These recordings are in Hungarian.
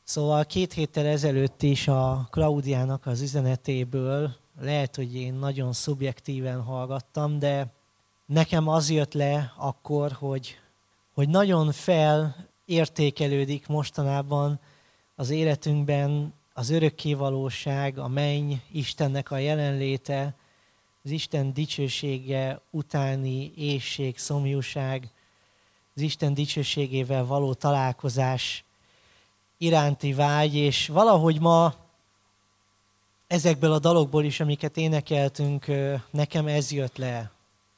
Szóval 2 héttel ezelőtt is a Klaudiának az üzenetéből, lehet, hogy én nagyon szubjektíven hallgattam, de nekem az jött le akkor, hogy nagyon felértékelődik mostanában az életünkben az örökkévalóság, a menny, Istennek a jelenléte, az Isten dicsősége utáni éhség, szomjúság, az Isten dicsőségével való találkozás iránti vágy, és valahogy ma ezekből a dalokból is, amiket énekeltünk, nekem ez jött le.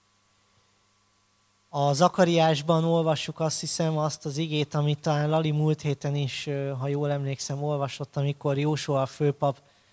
A Zakariásban olvassuk azt hiszem azt az igét, amit talán Lali múlt héten is, ha jól emlékszem, olvasott, amikor Jósua főpap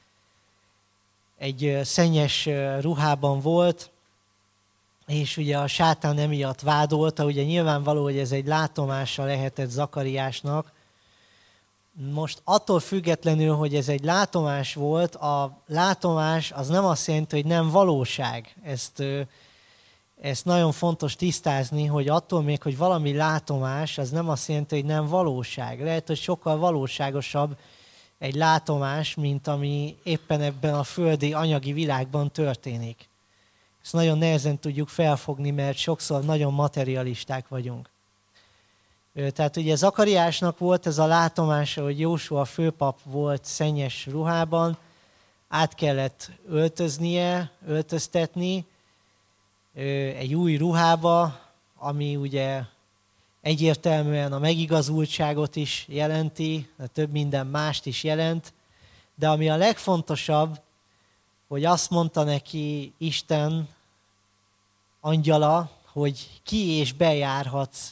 egy szennyes ruhában volt, és ugye a sátán emiatt vádolta, ugye nyilvánvaló, hogy ez egy látomása lehetett Zakariásnak. Most attól függetlenül, hogy ez egy látomás volt, a látomás az nem azt jelenti, hogy nem valóság. Ezt nagyon fontos tisztázni, hogy attól még, hogy valami látomás, az nem azt jelenti, hogy nem valóság. Lehet, hogy sokkal valóságosabb egy látomás, mint ami éppen ebben a földi, anyagi világban történik. Ezt nagyon nehezen tudjuk felfogni, mert sokszor nagyon materialisták vagyunk. Tehát ugye Zakariásnak volt ez a látomása, hogy Jósua főpap volt szennyes ruhában, át kellett öltöztetni egy új ruhába, ami ugye egyértelműen a megigazultságot is jelenti, de több minden mást is jelent, de ami a legfontosabb, hogy azt mondta neki Isten angyala, hogy ki és bejárhatsz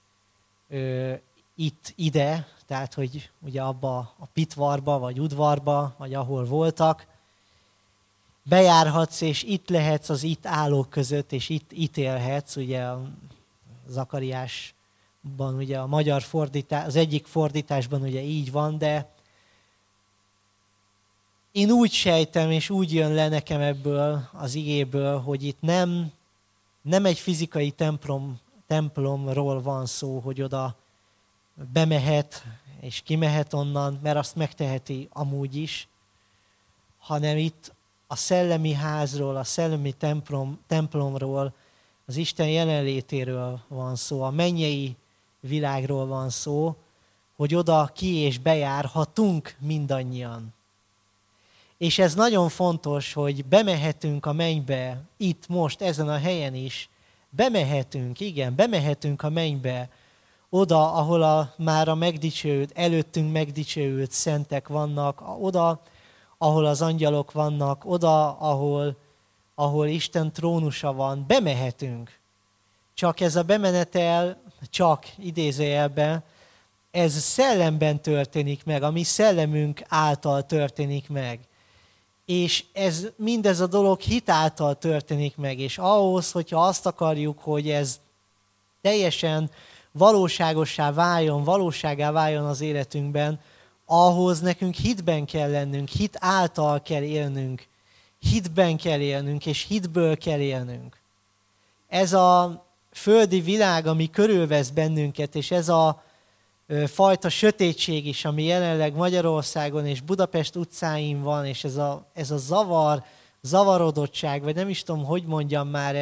ide, tehát hogy ugye abba a pitvarba, vagy udvarba, vagy ahol voltak, bejárhatsz, és itt lehetsz az itt állók között, és itt élhetsz, ugye a Zakariásban, ugye a magyar fordítás, az egyik fordításban ugye így van, de én úgy sejtem, és úgy jön le nekem ebből az igéből, hogy itt nem egy fizikai templomról van szó, hogy oda bemehet és kimehet onnan, mert azt megteheti amúgy is, hanem itt a szellemi házról, a szellemi templomról, az Isten jelenlétéről van szó, a mennyei világról van szó, hogy oda ki és bejárhatunk mindannyian. És ez nagyon fontos, hogy bemehetünk a mennybe, itt most, ezen a helyen is, bemehetünk a mennybe, oda, ahol már a megdicsőült, előttünk megdicsőült szentek vannak, oda, ahol az angyalok vannak, oda, ahol Isten trónusa van, bemehetünk. Csak ez a bemenetel, csak idézőjelben, ez szellemben történik meg, a mi szellemünk által történik meg. És mindez a dolog hit által történik meg, és ahhoz, hogyha azt akarjuk, hogy ez teljesen valóságá váljon az életünkben, ahhoz nekünk hitben kell lennünk, hit által kell élnünk, hitben kell élnünk, és hitből kell élnünk. Ez a földi világ, ami körülvesz bennünket, és ez a fajta sötétség is, ami jelenleg Magyarországon és Budapest utcáin van, és ez a zavarodottság, vagy nem is tudom, hogy mondjam már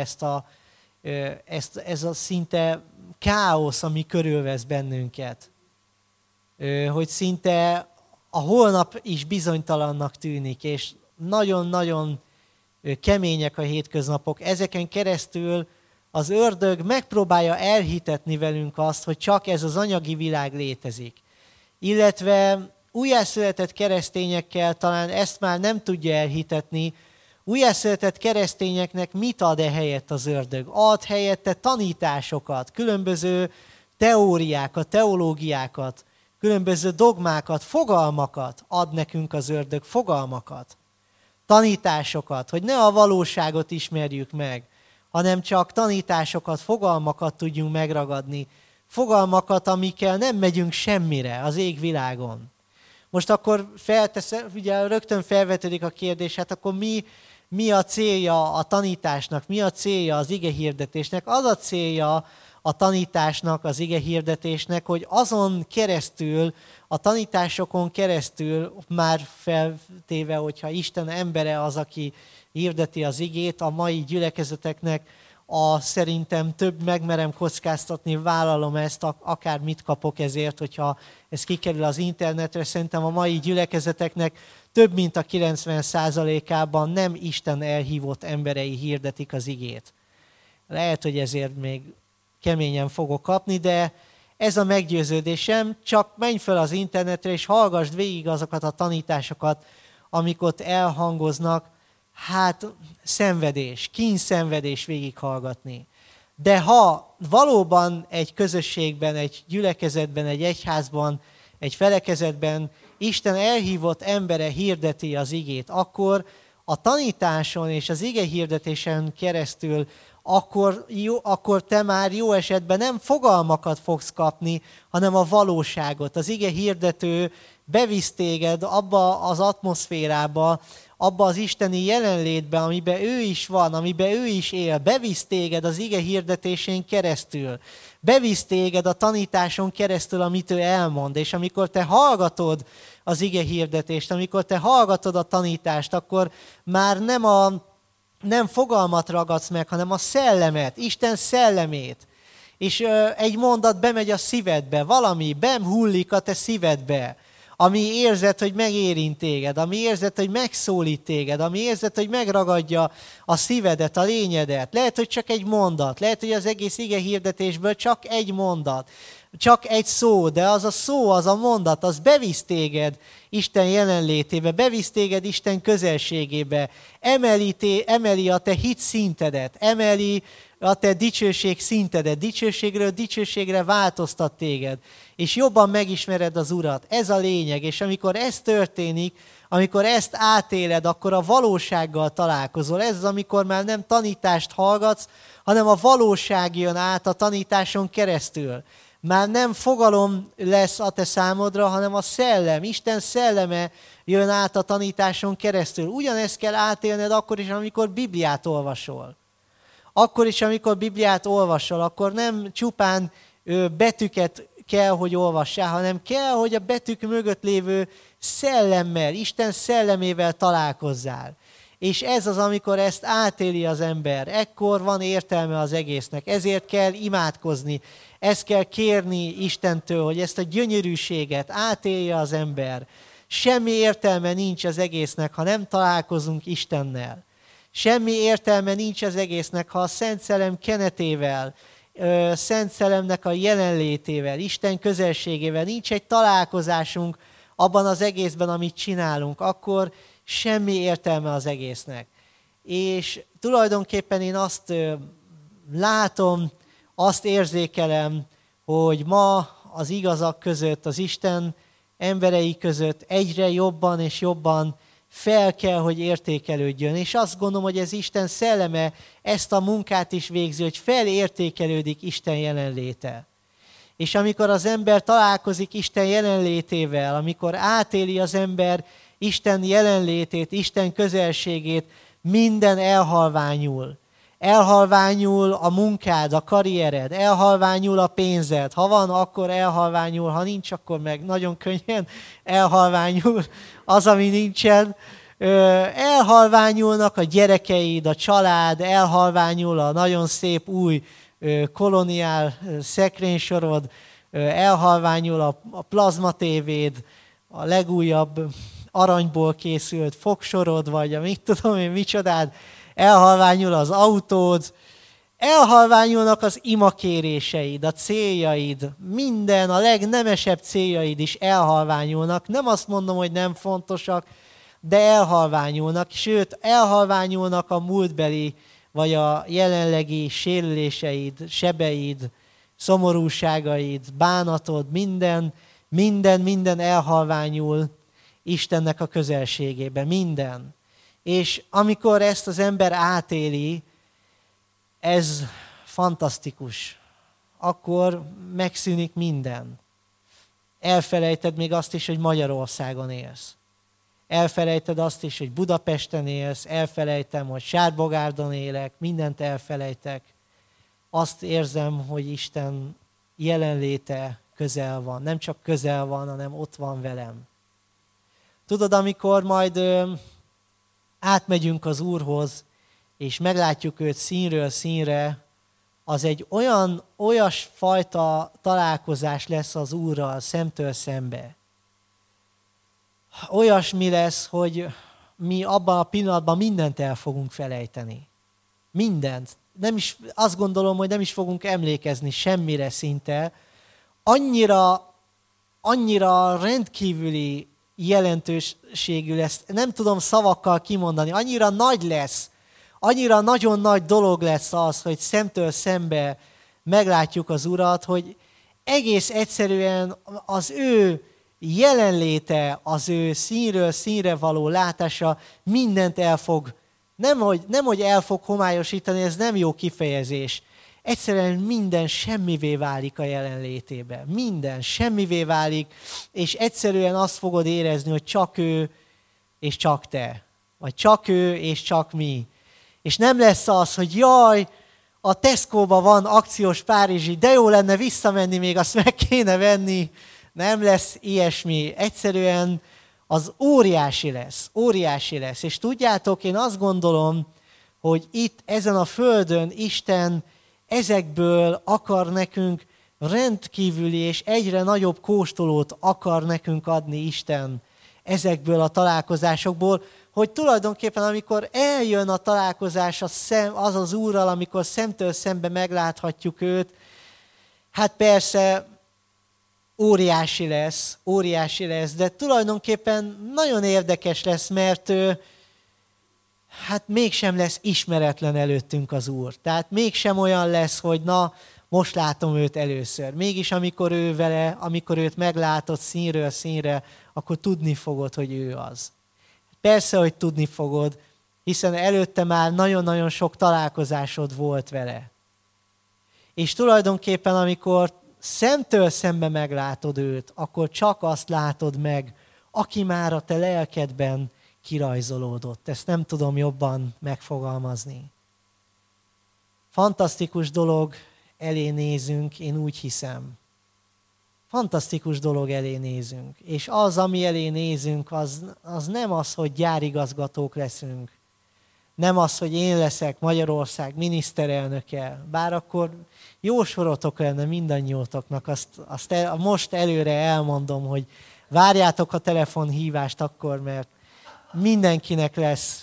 ez a szinte káosz, ami körülvesz bennünket. Hogy szinte a holnap is bizonytalannak tűnik, és nagyon-nagyon kemények a hétköznapok. Ezeken keresztül az ördög megpróbálja elhitetni velünk azt, hogy csak ez az anyagi világ létezik. Illetve újjászületett keresztényekkel talán ezt már nem tudja elhitetni. Újjászületett keresztényeknek mit ad helyett az ördög? Ad helyette tanításokat, különböző teóriákat, teológiákat, különböző dogmákat, fogalmakat ad nekünk az ördög, fogalmakat, tanításokat, hogy ne a valóságot ismerjük meg, hanem csak tanításokat, fogalmakat tudjunk megragadni, fogalmakat, amikkel nem megyünk semmire az égvilágon. Most akkor ugye rögtön felvetődik a kérdés, hát akkor mi a célja a tanításnak, mi a célja az igehirdetésnek? Az a célja a tanításnak, az ige hirdetésnek, hogy azon keresztül, a tanításokon keresztül, már feltéve, hogyha Isten embere az, aki hirdeti az igét, a mai gyülekezeteknek szerintem több megmerem kockáztatni, vállalom ezt, akár mit kapok ezért, hogyha ez kikerül az internetre, szerintem a mai gyülekezeteknek több mint a 90%-ában nem Isten elhívott emberei hirdetik az igét. Lehet, hogy ezért még keményen fogok kapni, de ez a meggyőződésem, csak menj fel az internetre, és hallgassd végig azokat a tanításokat, amik ott elhangoznak, hát szenvedés, kínszenvedés végighallgatni. De ha valóban egy közösségben, egy gyülekezetben, egy egyházban, egy felekezetben Isten elhívott embere hirdeti az igét, akkor a tanításon és az ige hirdetésen keresztül akkor te már jó esetben nem fogalmakat fogsz kapni, hanem a valóságot. Az ige hirdető bevisz téged abba az atmoszférába, abba az isteni jelenlétbe, amiben ő is van, amiben ő is él. Bevisz téged az ige hirdetésén keresztül. Bevisz téged a tanításon keresztül, amit ő elmond. És amikor te hallgatod az ige hirdetést, amikor te hallgatod a tanítást, akkor már nem fogalmat ragadsz meg, hanem a szellemet, Isten szellemét. És egy mondat bemegy a szívedbe, valami hullik a te szívedbe, ami érzed, hogy megérint téged, ami érzed, hogy megszólít téged, ami érzed, hogy megragadja a szívedet, a lényedet. Lehet, hogy csak egy mondat, lehet, hogy az egész ige hirdetésből csak egy mondat, csak egy szó, de az a szó, az a mondat, az bevisz téged Isten jelenlétébe, bevisz téged Isten közelségébe, emeli a te hit szintedet, emeli a te dicsőség szintedet, dicsőségről dicsőségre változtat téged, és jobban megismered az Urat. Ez a lényeg, és amikor ez történik, amikor ezt átéled, akkor a valósággal találkozol. Ez az, amikor már nem tanítást hallgatsz, hanem a valóság jön át a tanításon keresztül. Már nem fogalom lesz a te számodra, hanem a szellem, Isten szelleme jön át a tanításon keresztül. Ugyanezt kell átélned akkor is, amikor Bibliát olvasol. Akkor is, amikor Bibliát olvasol, akkor nem csupán betűket kell, hogy olvassál, hanem kell, hogy a betűk mögött lévő szellemmel, Isten szellemével találkozzál. És ez az, amikor ezt átéli az ember. Ekkor van értelme az egésznek. Ezért kell imádkozni. Ezt kell kérni Istentől, hogy ezt a gyönyörűséget átélje az ember. Semmi értelme nincs az egésznek, ha nem találkozunk Istennel. Semmi értelme nincs az egésznek, ha a Szent Szellem kenetével, Szent Szellemnek a jelenlétével, Isten közelségével nincs egy találkozásunk abban az egészben, amit csinálunk, akkor semmi értelme az egésznek. És tulajdonképpen én azt látom, azt érzékelem, hogy ma az igazak között, az Isten emberei között egyre jobban és jobban fel kell, hogy értékelődjön. És azt gondolom, hogy ez Isten szelleme ezt a munkát is végzi, hogy felértékelődik Isten jelenléte. És amikor az ember találkozik Isten jelenlétével, amikor átéli az ember Isten jelenlétét, Isten közelségét, minden elhalványul. Elhalványul a munkád, a karriered, elhalványul a pénzed. Ha van, akkor elhalványul, ha nincs, akkor meg nagyon könnyen elhalványul az, ami nincsen. Elhalványulnak a gyerekeid, a család, elhalványul a nagyon szép új koloniál szekrénysorod, elhalványul a plazmatévéd, a legújabb aranyból készült fogsorod, vagy a mit tudom én micsodád, elhalványul az autód, elhalványulnak az imakéréseid, a céljaid, minden, a legnemesebb céljaid is elhalványulnak. Nem azt mondom, hogy nem fontosak, de elhalványulnak, sőt, elhalványulnak a múltbeli, vagy a jelenlegi sérüléseid, sebeid, szomorúságaid, bánatod, minden elhalványul Istennek a közelségében, minden. És amikor ezt az ember átéli, ez fantasztikus. Akkor megszűnik minden. Elfelejted még azt is, hogy Magyarországon élsz. Elfelejted azt is, hogy Budapesten élsz, elfelejtem, hogy Sárbogárdon élek, mindent elfelejtek. azt érzem, hogy Isten jelenléte közel van. Nem csak közel van, hanem ott van velem. Tudod, amikor majd átmegyünk az Úrhoz, és meglátjuk őt színről színre, az egy olyasfajta találkozás lesz az Úrral szemtől szembe. Olyasmi lesz, hogy mi abban a pillanatban mindent el fogunk felejteni. Mindent. Azt gondolom, hogy nem is fogunk emlékezni semmire szinte. Annyira rendkívüli jelentőségű lesz, nem tudom szavakkal kimondani, annyira nagy lesz, annyira nagyon nagy dolog lesz az, hogy szemtől szembe meglátjuk az Urat, hogy egész egyszerűen az ő jelenléte, az ő színről színre való látása mindent el fog, nem hogy el fog homályosítani, ez nem jó kifejezés. Egyszerűen minden semmivé válik a jelenlétében. Minden semmivé válik, és egyszerűen azt fogod érezni, hogy csak ő és csak te. Vagy csak ő és csak mi. És nem lesz az, hogy jaj, a Tesco-ba van akciós párizsi, de jó lenne visszamenni, még azt meg kéne venni. Nem lesz ilyesmi. Egyszerűen az óriási lesz. Óriási lesz. És tudjátok, én azt gondolom, hogy itt ezen a földön Isten ezekből akar nekünk rendkívüli és egyre nagyobb kóstolót akar nekünk adni Isten ezekből a találkozásokból, hogy tulajdonképpen amikor eljön a találkozás az az Úrral, amikor szemtől szembe megláthatjuk őt, hát persze óriási lesz, de tulajdonképpen nagyon érdekes lesz, mert hát mégsem lesz ismeretlen előttünk az Úr. Tehát mégsem olyan lesz, hogy na, most látom őt először. Mégis amikor őt meglátod színről színre, akkor tudni fogod, hogy ő az. Persze, hogy tudni fogod, hiszen előtte már nagyon-nagyon sok találkozásod volt vele. És tulajdonképpen, amikor szemtől szembe meglátod őt, akkor csak azt látod meg, aki már a te lelkedben kirajzolódott. Ezt nem tudom jobban megfogalmazni. Fantasztikus dolog elé nézünk, én úgy hiszem. Fantasztikus dolog elé nézünk. És az, ami elé nézünk, az nem az, hogy gyárigazgatók leszünk. Nem az, hogy én leszek Magyarország miniszterelnöke. Bár akkor jó sorotok lenne mindannyiótoknak. Azt most előre elmondom, hogy várjátok a telefonhívást akkor, mert mindenkinek lesz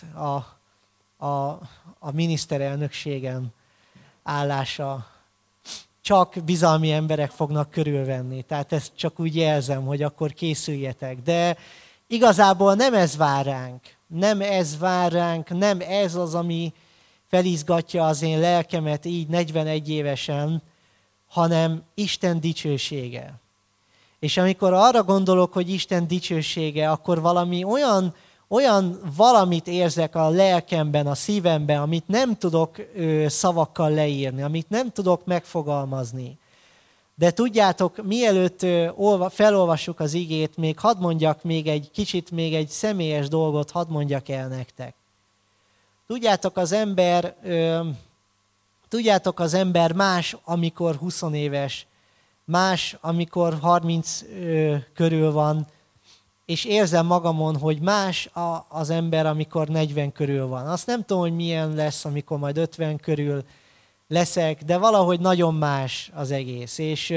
a miniszterelnökségen állása. Csak bizalmi emberek fognak körülvenni. Tehát ezt csak úgy jelzem, hogy akkor készüljetek. De igazából nem ez vár ránk. Nem ez az, ami felizgatja az én lelkemet így 41 évesen, hanem Isten dicsősége. És amikor arra gondolok, hogy Isten dicsősége, akkor valami olyan valamit érzek a lelkemben, a szívemben, amit nem tudok szavakkal leírni, amit nem tudok megfogalmazni. De tudjátok, mielőtt felolvassuk az igét, még hadd mondjak még egy személyes dolgot, hadd mondjak el nektek. Tudjátok, az ember más, amikor 20 éves, más, amikor 30 körül van, és érzem magamon, hogy más az ember, amikor 40 körül van. Azt nem tudom, hogy milyen lesz, amikor majd 50 körül leszek, de valahogy nagyon más az egész. És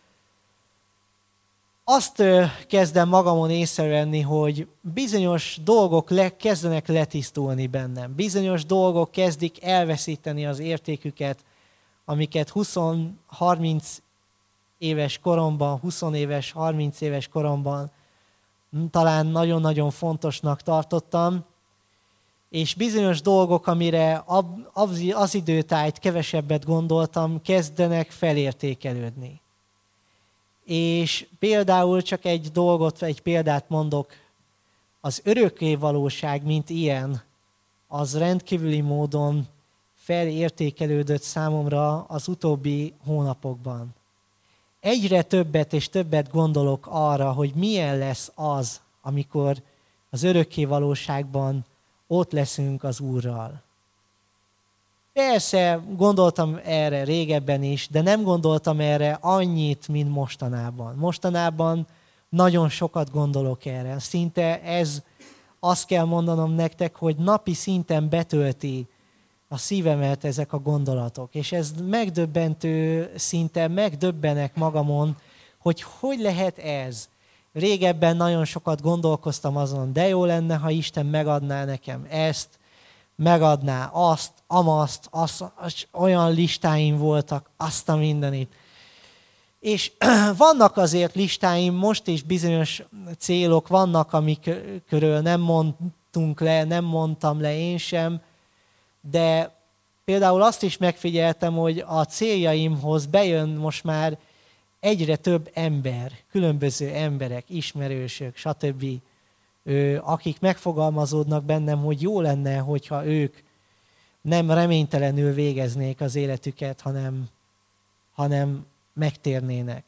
azt kezdem magamon észrevenni, hogy bizonyos dolgok kezdenek letisztulni bennem. Bizonyos dolgok kezdik elveszíteni az értéküket, amiket 20-30 éves koromban, 20 éves, 30 éves koromban talán nagyon-nagyon fontosnak tartottam, és bizonyos dolgok, amire az időtájt kevesebbet gondoltam, kezdenek felértékelődni. És például csak egy példát mondok, az örökkévalóság, mint ilyen, az rendkívüli módon felértékelődött számomra az utóbbi hónapokban. Egyre többet és többet gondolok arra, hogy milyen lesz az, amikor az örökkévalóságban ott leszünk az Úrral. persze gondoltam erre régebben is, de nem gondoltam erre annyit, mint mostanában. Mostanában nagyon sokat gondolok erre. Szinte ez, azt kell mondanom nektek, hogy napi szinten betölti a szívemet ezek a gondolatok. És ez megdöbbentő, szinte megdöbbenek magamon, hogy hogy lehet ez. Régebben nagyon sokat gondolkoztam azon, de jó lenne, ha Isten megadná nekem ezt, megadná azt, azt, olyan listáim voltak, azt a mindenit. És vannak azért listáim, most is bizonyos célok vannak, amikről nem mondtunk le, nem mondtam le én sem, de például azt is megfigyeltem, hogy a céljaimhoz bejön most már egyre több ember, különböző emberek, ismerősök, stb., akik megfogalmazódnak bennem, hogy jó lenne, hogyha ők nem reménytelenül végeznék az életüket, hanem megtérnének.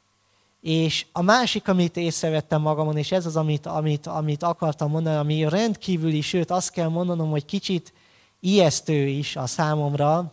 És a másik, amit észrevettem magamon, és ez az, amit akartam mondani, ami rendkívüli, sőt azt kell mondanom, hogy kicsit ijesztő is a számomra,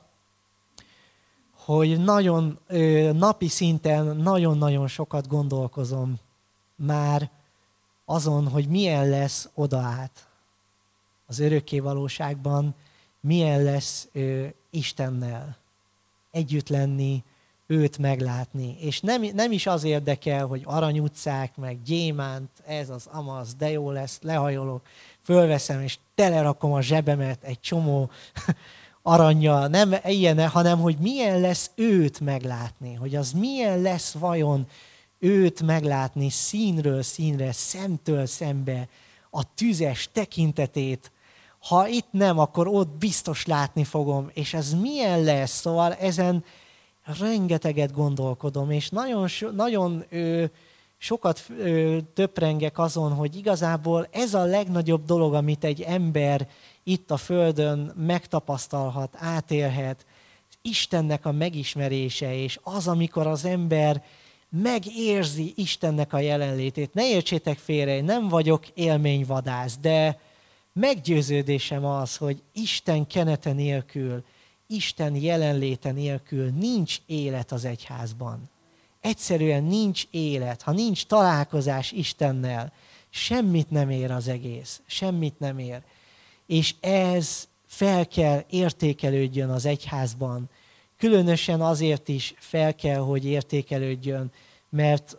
hogy nagyon napi szinten nagyon-nagyon sokat gondolkozom már azon, hogy milyen lesz oda át az örökké valóságban, milyen lesz Istennel együtt lenni, őt meglátni. És nem is az érdekel, hogy aranyutcák, meg gyémánt, ez az amaz, de jó lesz, lehajolok, fölveszem, és telerakom a zsebemet egy csomó arannyal, nem ilyen, hanem hogy milyen lesz őt meglátni, hogy az milyen lesz vajon őt meglátni színről színre, szemtől szembe, a tüzes tekintetét. Ha itt nem, akkor ott biztos látni fogom, és ez milyen lesz, szóval ezen rengeteget gondolkodom, és nagyon sokat töprengek azon, hogy igazából ez a legnagyobb dolog, amit egy ember itt a Földön megtapasztalhat, átélhet, Istennek a megismerése, és az, amikor az ember megérzi Istennek a jelenlétét. Ne értsétek félre, én nem vagyok élményvadász, de meggyőződésem az, hogy Isten kenete nélkül, Isten jelenléte nélkül nincs élet az egyházban. Egyszerűen nincs élet. Ha nincs találkozás Istennel, semmit nem ér az egész. Semmit nem ér. És ez fel kell értékelődjön az egyházban. Különösen azért is fel kell, hogy értékelődjön, mert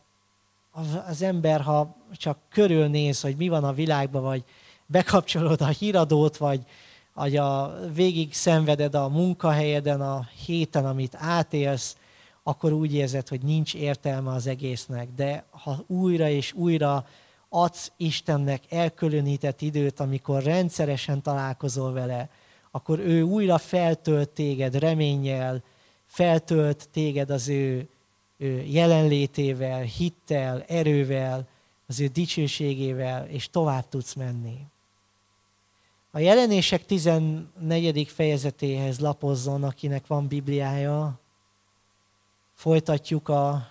az ember, ha csak körülnéz, hogy mi van a világban, vagy bekapcsolod a híradót, vagy végig szenveded a munkahelyeden, a héten, amit átélsz, akkor úgy érzed, hogy nincs értelme az egésznek. De ha újra és újra adsz Istennek elkülönített időt, amikor rendszeresen találkozol vele, akkor ő újra feltölt téged reménnyel, feltölt téged az ő jelenlétével, hittel, erővel, az ő dicsőségével, és tovább tudsz menni. A Jelenések 14. fejezetéhez lapozzon, akinek van Bibliája. Folytatjuk a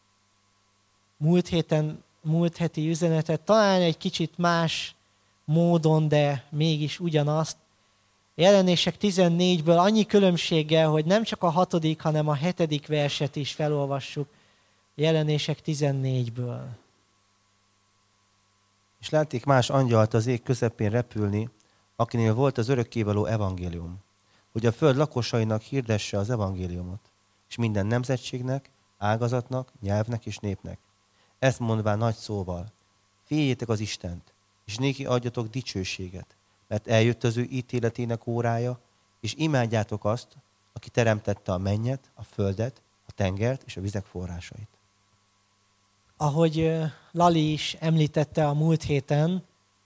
múlt heti üzenetet, talán egy kicsit más módon, de mégis ugyanazt. A Jelenések 14-ből annyi különbséggel, hogy nem csak a 6., hanem a 7. verset is felolvassuk. A Jelenések 14-ből. És látték más angyalt az ég közepén repülni, akinél volt az örökkévaló evangélium, hogy a föld lakosainak hirdesse az evangéliumot, és minden nemzetségnek, ágazatnak, nyelvnek és népnek. Ezt mondván nagy szóval, féljétek az Istent, és néki adjatok dicsőséget, mert eljött az ő ítéletének órája, és imádjátok azt, aki teremtette a mennyet, a földet, a tengert és a vizek forrásait. Ahogy Lali is említette a múlt héten,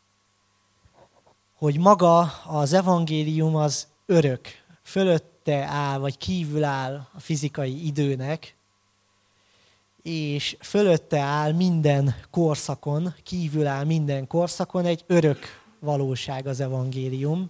hogy maga az evangélium az örök, fölötte áll, vagy kívül áll a fizikai időnek, és fölötte áll minden korszakon, kívül áll minden korszakon egy örök valóság az evangélium.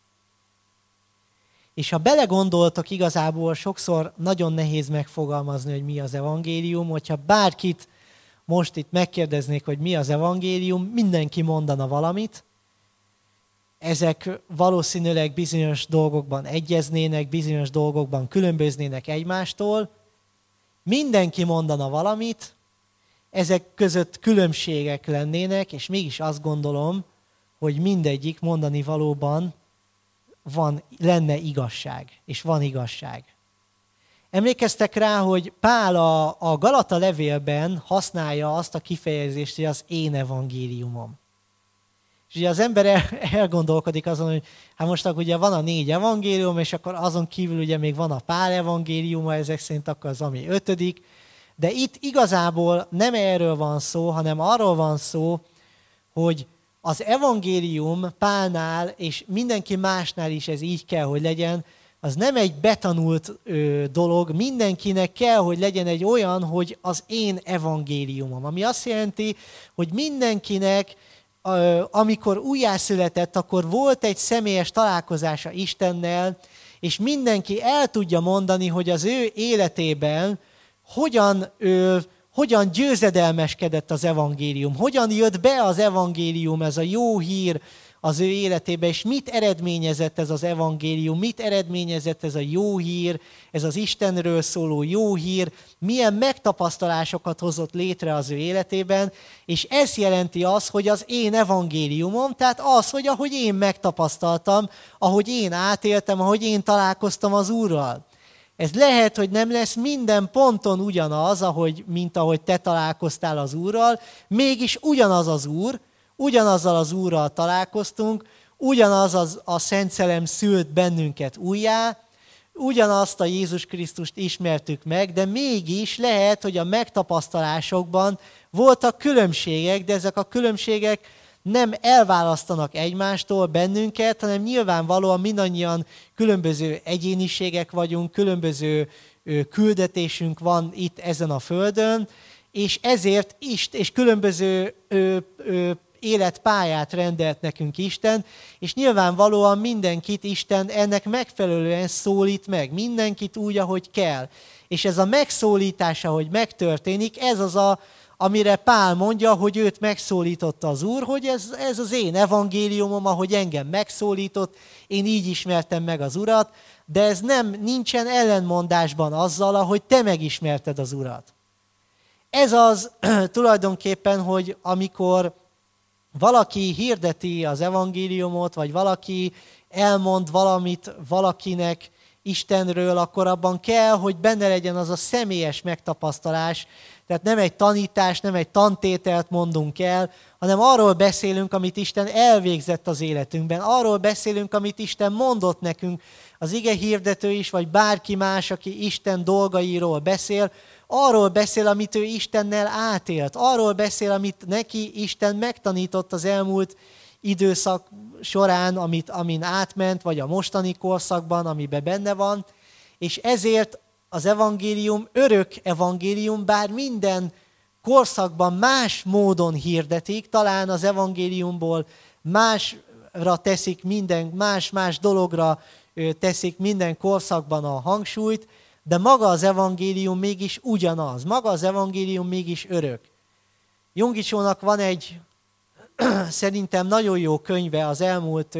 És ha belegondoltok, igazából sokszor nagyon nehéz megfogalmazni, hogy mi az evangélium, hogyha bárkit most itt megkérdeznék, hogy mi az evangélium, mindenki mondana valamit. ezek valószínűleg bizonyos dolgokban egyeznének, bizonyos dolgokban különböznének egymástól. Mindenki mondana valamit, ezek között különbségek lennének, és mégis azt gondolom, hogy mindegyik mondani valóban lenne igazság, és van igazság. Emlékeztek rá, hogy Pál a Galata levélben használja azt a kifejezést, hogy az én evangéliumom. És ugye az ember elgondolkodik azon, hogy hát most akkor ugye van a 4 evangélium, és akkor azon kívül ugye még van a Pál evangéliuma, ezek szerint akkor az ami 5. De itt igazából nem erről van szó, hanem arról van szó, hogy az evangélium Pálnál, és mindenki másnál is ez így kell, hogy legyen, az nem egy betanult dolog, mindenkinek kell, hogy legyen egy olyan, hogy az én evangéliumom. Ami azt jelenti, hogy mindenkinek, amikor újjászületett, akkor volt egy személyes találkozása Istennel, és mindenki el tudja mondani, hogy az ő életében hogyan győzedelmeskedett az evangélium, hogyan jött be az evangélium, ez a jó hír az ő életébe, és mit eredményezett ez az evangélium, mit eredményezett ez a jó hír, ez az Istenről szóló jó hír, milyen megtapasztalásokat hozott létre az ő életében, és ez jelenti azt, hogy az én evangéliumom, tehát az, hogy ahogy én megtapasztaltam, ahogy én átéltem, ahogy én találkoztam az Úrral. Ez lehet, hogy nem lesz minden ponton ugyanaz, mint ahogy te találkoztál az Úrral, mégis ugyanaz az Úr, ugyanazzal az Úrral találkoztunk, ugyanaz a Szent Szellem szült bennünket újjá, ugyanazt a Jézus Krisztust ismertük meg, de mégis lehet, hogy a megtapasztalásokban voltak különbségek, de ezek a különbségek nem elválasztanak egymástól bennünket, hanem nyilvánvalóan mindannyian különböző egyéniségek vagyunk, különböző küldetésünk van itt ezen a földön, és ezért és különböző életpályát rendelt nekünk Isten, és nyilvánvalóan mindenkit Isten ennek megfelelően szólít meg, mindenkit úgy, ahogy kell. És ez a megszólítás, ahogy megtörténik, ez az, amire Pál mondja, hogy őt megszólította az Úr, hogy ez az én evangéliumom, ahogy engem megszólított, én így ismertem meg az Urat, de ez nincsen ellenmondásban azzal, ahogy te megismerted az Urat. Ez az tulajdonképpen, hogy amikor valaki hirdeti az evangéliumot, vagy valaki elmond valamit valakinek Istenről, akkor abban kell, hogy benne legyen az a személyes megtapasztalás. Tehát nem egy tanítás, nem egy tantételt mondunk el, hanem arról beszélünk, amit Isten elvégzett az életünkben. Arról beszélünk, amit Isten mondott nekünk, az ige hirdető is, vagy bárki más, aki Isten dolgairól beszél, arról beszél, amit ő Istennel átélt. Arról beszél, amit neki Isten megtanított az elmúlt időszak során, amin átment, vagy a mostani korszakban, amiben benne van. És ezért az evangélium örök evangélium, bár minden korszakban más módon hirdetik, talán az evangéliumból másra teszik más dologra teszik minden korszakban a hangsúlyt, de maga az evangélium mégis ugyanaz, maga az evangélium mégis örök. Jungicsónak van egy szerintem nagyon jó könyve az elmúlt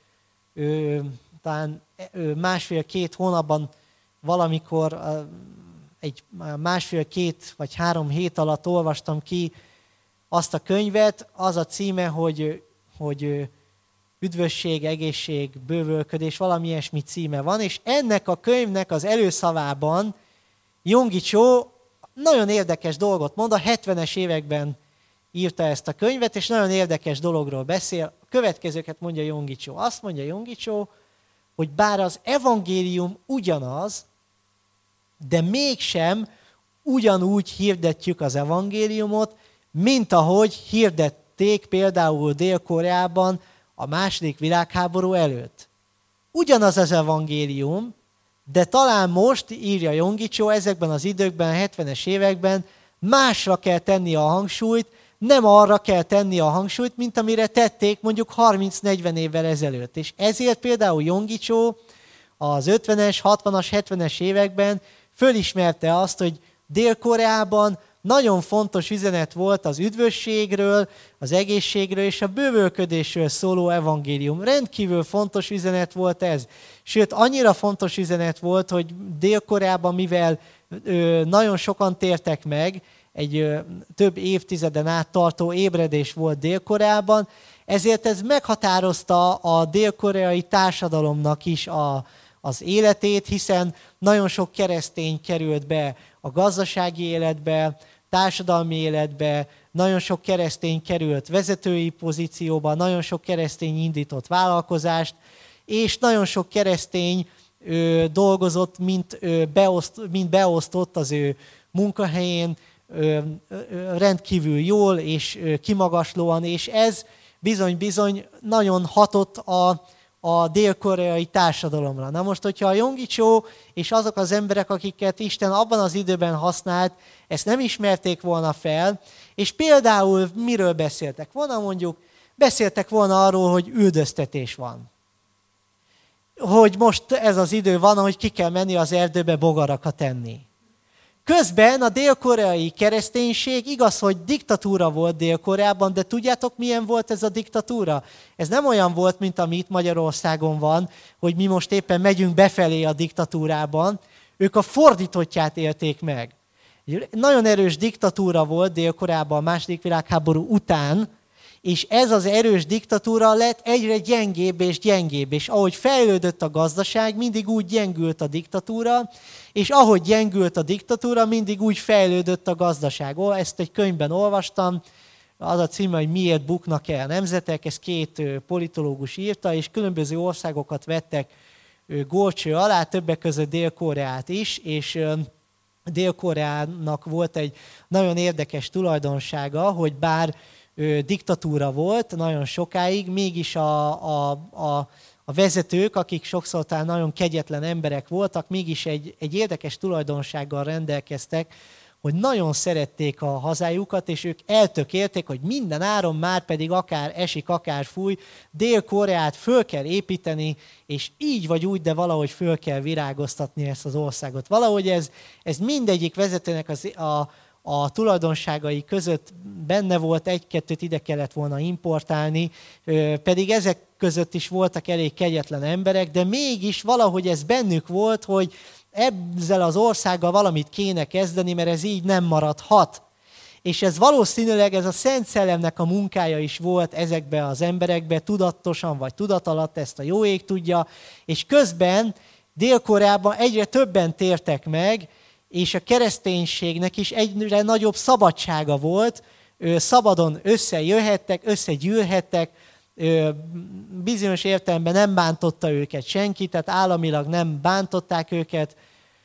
talán 1,5-2 hónapban valamikor egy 1,5-2 vagy 3 hét alatt olvastam ki azt a könyvet, az a címe, hogy üdvösség, egészség, bővölködés, valami ilyesmi címe van, és ennek a könyvnek az előszavában Jungicsó nagyon érdekes dolgot mond, a 70-es években írta ezt a könyvet, és nagyon érdekes dologról beszél. A következőket mondja Jungicsó. Azt mondja Jungicsó, hogy bár az evangélium ugyanaz, de mégsem ugyanúgy hirdetjük az evangéliumot, mint ahogy hirdették például Dél-Koreában a II. Világháború előtt. Ugyanaz az evangélium, de talán most, írja Jungicsó, ezekben az időkben, a 70-es években másra kell tenni a hangsúlyt, nem arra kell tenni a hangsúlyt, mint amire tették mondjuk 30-40 évvel ezelőtt. És ezért például Jungicsó az 50-es, 60-as, 70-es években fölismerte azt, hogy Dél-Koreában nagyon fontos üzenet volt az üdvösségről, az egészségről és a bővölködésről szóló evangélium. Rendkívül fontos üzenet volt ez. Sőt, annyira fontos üzenet volt, hogy Dél-Koreában, mivel nagyon sokan tértek meg, egy több évtizeden át tartó ébredés volt Dél-Koreában, ezért ez meghatározta a dél-koreai társadalomnak is az életét, hiszen nagyon sok keresztény került be a gazdasági életbe, társadalmi életbe, nagyon sok keresztény került vezetői pozícióba, nagyon sok keresztény indított vállalkozást, és nagyon sok keresztény dolgozott, mint beosztott az ő munkahelyén, rendkívül jól és kimagaslóan, és ez bizony-bizony nagyon hatott a dél-koreai társadalomra. Na most, hogyha a Yonggi-cho és azok az emberek, akiket Isten abban az időben használt, ezt nem ismerték volna fel, és például miről beszéltek volna, mondjuk beszéltek volna arról, hogy üldöztetés van. Hogy most ez az idő van, hogy ki kell menni az erdőbe bogarakat enni. Közben a dél-koreai kereszténység, igaz, hogy diktatúra volt Dél-Koreában, de tudjátok, milyen volt ez a diktatúra? Ez nem olyan volt, mint ami itt Magyarországon van, hogy mi most éppen megyünk befelé a diktatúrában. Ők a fordítottját élték meg. Nagyon erős diktatúra volt Dél-Koreában a II. Világháború után, és ez az erős diktatúra lett egyre gyengébb és gyengébb, és ahogy fejlődött a gazdaság, mindig úgy gyengült a diktatúra, és ahogy gyengült a diktatúra, mindig úgy fejlődött a gazdaság. Ezt egy könyvben olvastam, az a címe, hogy Miért buknak el nemzetek, ezt 2 politológus írta, és különböző országokat vettek górcső alá, többek között Dél-Koreát is, és Dél-Koreának volt egy nagyon érdekes tulajdonsága, hogy bár diktatúra volt nagyon sokáig, mégis a vezetők, akik sokszor talán nagyon kegyetlen emberek voltak, mégis egy érdekes tulajdonsággal rendelkeztek, hogy nagyon szerették a hazájukat, és ők eltökélték, hogy minden áron, már pedig akár esik, akár fúj, Dél-Koreát föl kell építeni, és így vagy úgy, de valahogy föl kell virágoztatni ezt az országot. Valahogy ez mindegyik vezetőnek a tulajdonságai között benne volt, 1-2 ide kellett volna importálni, pedig ezek között is voltak elég kegyetlen emberek, de mégis valahogy ez bennük volt, hogy ezzel az országgal valamit kéne kezdeni, mert ez így nem maradhat. És ez valószínűleg ez a Szent Szellemnek a munkája is volt ezekbe az emberekbe, tudatosan vagy tudatalatt, ezt a jó ég tudja, és közben Dél-Koreában egyre többen tértek meg, és a kereszténységnek is egyre nagyobb szabadsága volt, szabadon összejöhettek, összegyűlhettek, bizonyos értelemben nem bántotta őket senki, tehát államilag nem bántották őket,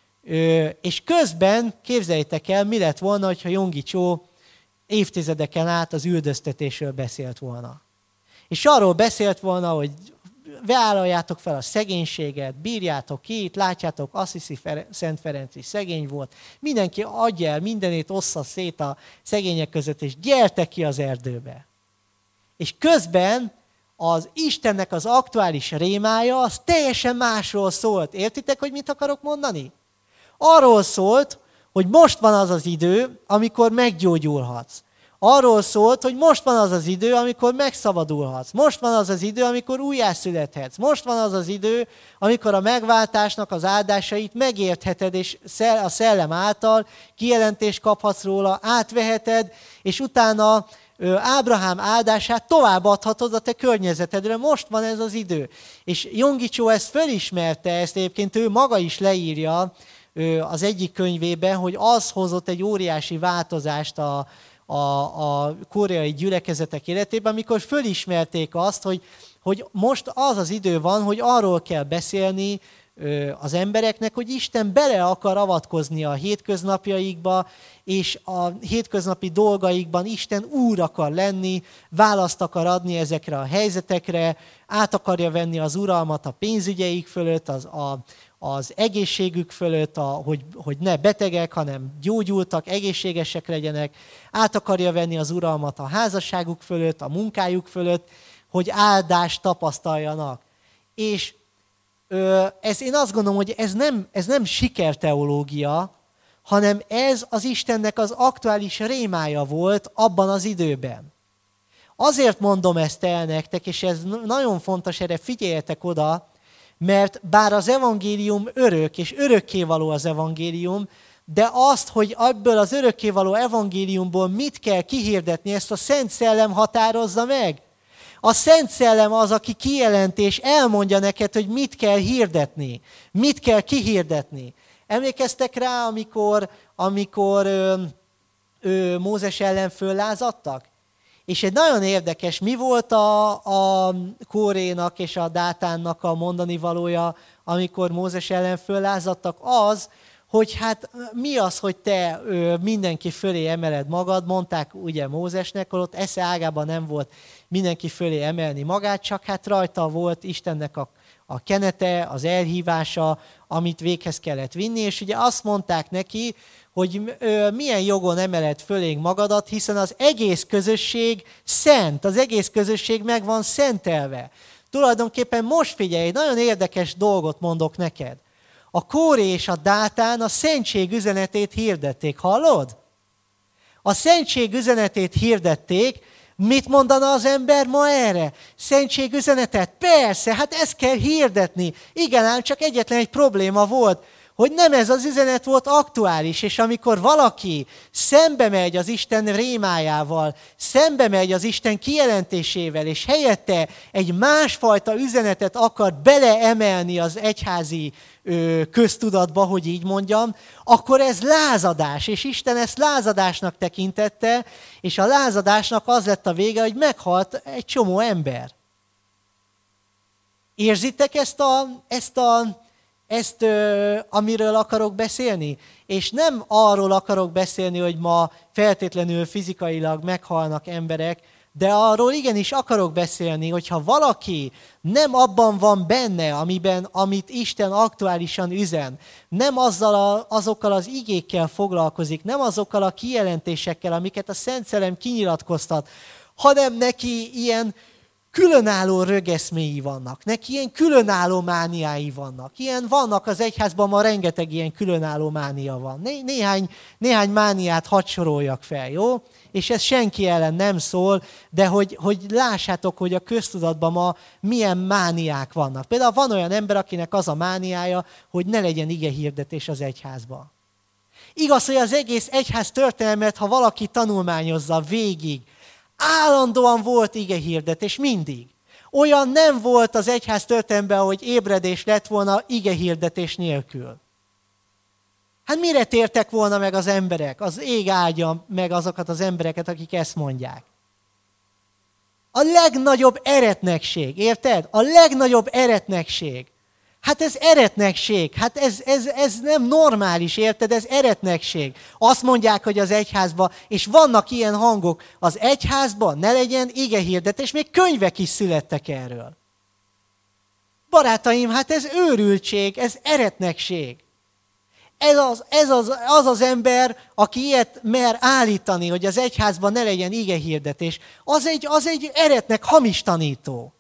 és közben képzeljétek el, mi lett volna, hogyha Yonggi-cho évtizedeken át az üldöztetésről beszélt volna. És arról beszélt volna, hogy vállaljátok fel a szegénységet, bírjátok ki, itt látjátok, Assisi Szent Ferenc is szegény volt, mindenki adja el mindenét, ossza szét a szegények között, és gyertek ki az erdőbe. És közben az Istennek az aktuális rémája, az teljesen másról szólt. Értitek, hogy mit akarok mondani? Arról szólt, hogy most van az az idő, amikor meggyógyulhatsz. Arról szólt, hogy most van az az idő, amikor megszabadulhatsz. Most van az az idő, amikor újjászülethetsz. Most van az az idő, amikor a megváltásnak az áldásait megértheted, és a szellem által kijelentést kaphatsz róla, átveheted, és utána Ábrahám áldását továbbadhatod a te környezetedre. Most van ez az idő. És Yonggi-cho ezt fölismerte, ezt egyébként ő maga is leírja az egyik könyvében, hogy az hozott egy óriási változást a koreai gyülekezetek életében, amikor fölismerték azt, hogy most az az idő van, hogy arról kell beszélni az embereknek, hogy Isten bele akar avatkozni a hétköznapjaikba, és a hétköznapi dolgaikban Isten úr akar lenni, választ akar adni ezekre a helyzetekre, át akarja venni az uralmat a pénzügyeik fölött, az egészségük fölött, hogy ne betegek, hanem gyógyultak, egészségesek legyenek, át akarja venni az uralmat a házasságuk fölött, a munkájuk fölött, hogy áldást tapasztaljanak. És én azt gondolom, hogy ez nem sikerteológia, hanem ez az Istennek az aktuális rémája volt abban az időben. Azért mondom ezt el nektek, és ez nagyon fontos, erre figyeljetek oda, mert bár az evangélium örök, és örökkévaló az evangélium, de azt, hogy ebből az örökkévaló evangéliumból mit kell kihirdetni, ezt a Szent Szellem határozza meg. A Szent Szellem az, aki kijelenti és elmondja neked, hogy mit kell hirdetni, mit kell kihirdetni. Emlékeztek rá, amikor Mózes ellen föllázadtak? És egy nagyon érdekes, mi volt a Kórénak és a Dátánnak a mondani valója, amikor Mózes ellen föllázadtak? Az, hogy hát mi az, hogy te mindenki fölé emeled magad, mondták ugye Mózesnek, ott esze ágában nem volt mindenki fölé emelni magát, csak hát rajta volt Istennek a kenete, az elhívása, amit véghez kellett vinni, és ugye azt mondták neki, hogy milyen jogon emeled fölénk magadat, hiszen az egész közösség szent, az egész közösség meg van szentelve. Tulajdonképpen most figyelj, nagyon érdekes dolgot mondok neked. A Kóré és a Dátán a szentség üzenetét hirdették, hallod? A szentség üzenetét hirdették, mit mondana az ember ma erre? Szentség üzenetet? Persze, hát ezt kell hirdetni. Igen, ám csak egyetlen egy probléma volt, hogy nem ez az üzenet volt aktuális, és amikor valaki szembe megy az Isten rémájával, szembe megy az Isten kijelentésével, és helyette egy másfajta üzenetet akar beleemelni az egyházi köztudatba, hogy így mondjam, akkor ez lázadás, és Isten ezt lázadásnak tekintette, és a lázadásnak az lett a vége, hogy meghalt egy csomó ember. Érzitek ezt, amiről akarok beszélni? És nem arról akarok beszélni, hogy ma feltétlenül fizikailag meghalnak emberek, de arról igenis akarok beszélni, hogyha valaki nem abban van benne, amit Isten aktuálisan üzen, nem azokkal az igékkel foglalkozik, nem azokkal a kijelentésekkel, amiket a Szent Szellem kinyilatkoztat, hanem neki ilyen különálló rögeszméi vannak, neki ilyen különálló mániái vannak. Vannak az egyházban, ma rengeteg ilyen különálló mánia van. Néhány mániát hadd soroljak fel, jó? És ez senki ellen nem szól, de hogy lássátok, hogy a köztudatban ma milyen mániák vannak. Például van olyan ember, akinek az a mániája, hogy ne legyen igehirdetés az egyházban. Igaz, hogy az egész egyház történelmet, ha valaki tanulmányozza végig, állandóan volt igehirdetés, mindig. Olyan nem volt az egyház történelemben, hogy ébredés lett volna igehirdetés nélkül. Hát mire tértek volna meg az emberek? Az ég áldja meg azokat az embereket, akik ezt mondják. A legnagyobb eretnekség, érted? A legnagyobb eretnekség. Hát ez eretnekség, hát ez nem normális, érted? Ez eretnekség. Azt mondják, hogy az egyházban, és vannak ilyen hangok, az egyházban ne legyen igehirdetés, még könyvek is születtek erről. Barátaim, hát ez őrültség, ez eretnekség. Ez az ember, aki ilyet mer állítani, hogy az egyházban ne legyen igehirdetés, az egy eretnek hamis tanító.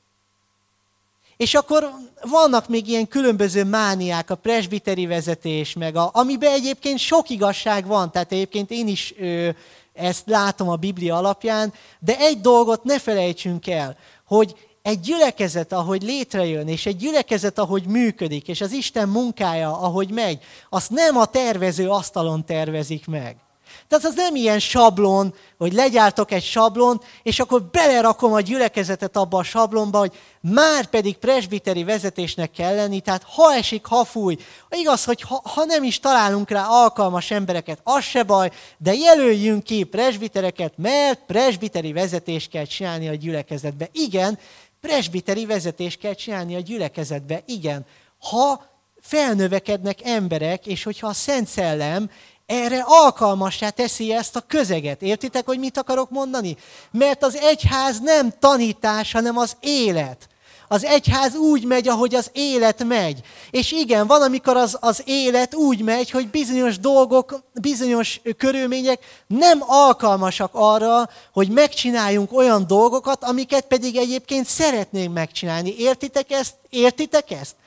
És akkor vannak még ilyen különböző mániák, a presbiteri vezetés, meg amiben egyébként sok igazság van, tehát egyébként én is ezt látom a Biblia alapján, de egy dolgot ne felejtsünk el, hogy egy gyülekezet, ahogy létrejön, és egy gyülekezet, ahogy működik, és az Isten munkája, ahogy megy, azt nem a tervező asztalon tervezik meg. Tehát az nem ilyen sablon, hogy legyártok egy sablont, és akkor belerakom a gyülekezetet abba a sablonba, hogy már pedig presbiteri vezetésnek kell lenni, tehát ha esik, ha fúj. Igaz, hogy ha nem is találunk rá alkalmas embereket, az se baj, de jelöljünk ki presbitereket, mert presbiteri vezetést kell csinálni a gyülekezetbe. Igen, presbiteri vezetést kell csinálni a gyülekezetbe. Igen, ha felnövekednek emberek, és hogyha a Szent Szellem erre alkalmassá teszi ezt a közeget. Értitek, hogy mit akarok mondani? Mert az egyház nem tanítás, hanem az élet. Az egyház úgy megy, ahogy az élet megy. És igen, van, amikor az élet úgy megy, hogy bizonyos dolgok, bizonyos körülmények nem alkalmasak arra, hogy megcsináljunk olyan dolgokat, amiket pedig egyébként szeretnénk megcsinálni. Értitek ezt? Értitek ezt?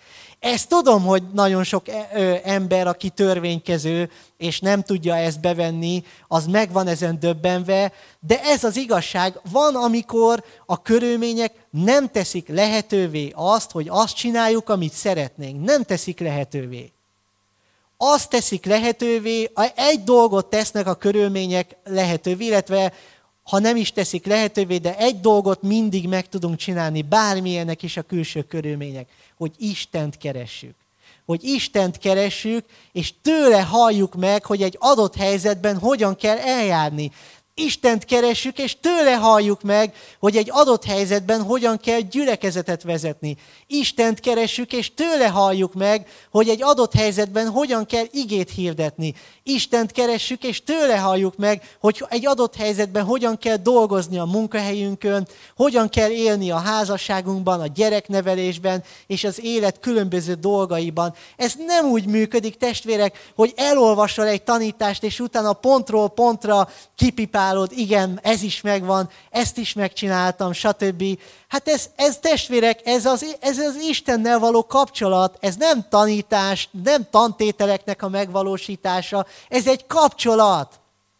Ezt tudom, hogy nagyon sok ember, aki törvénykező, és nem tudja ezt bevenni, az meg van ezen döbbenve, de ez az igazság. Van, amikor a körülmények nem teszik lehetővé azt, hogy azt csináljuk, amit szeretnénk. Nem teszik lehetővé. Azt teszik lehetővé, egy dolgot tesznek a körülmények lehetővé, illetve ha nem is teszik lehetővé, de egy dolgot mindig meg tudunk csinálni, bármilyenek is a külső körülmények, hogy Istent keressük. Hogy Istent keressük, és tőle halljuk meg, hogy egy adott helyzetben hogyan kell eljárni. Istent keressük, és tőle halljuk meg, hogy egy adott helyzetben hogyan kell gyülekezetet vezetni. Istent keressük, és tőle halljuk meg, hogy egy adott helyzetben hogyan kell igét hirdetni. Istent keressük, és tőle halljuk meg, hogy egy adott helyzetben hogyan kell dolgozni a munkahelyünkön, hogyan kell élni a házasságunkban, a gyereknevelésben, és az élet különböző dolgaiban. Ez nem úgy működik, testvérek, hogy elolvasol egy tanítást, és utána pontról pontra kipipálod, igen, ez is megvan, ezt is megcsináltam, stb. Hát ez testvérek, ez az Istennel való kapcsolat, ez nem tanítás, nem tantételeknek a megvalósítása, ez egy kapcsolat.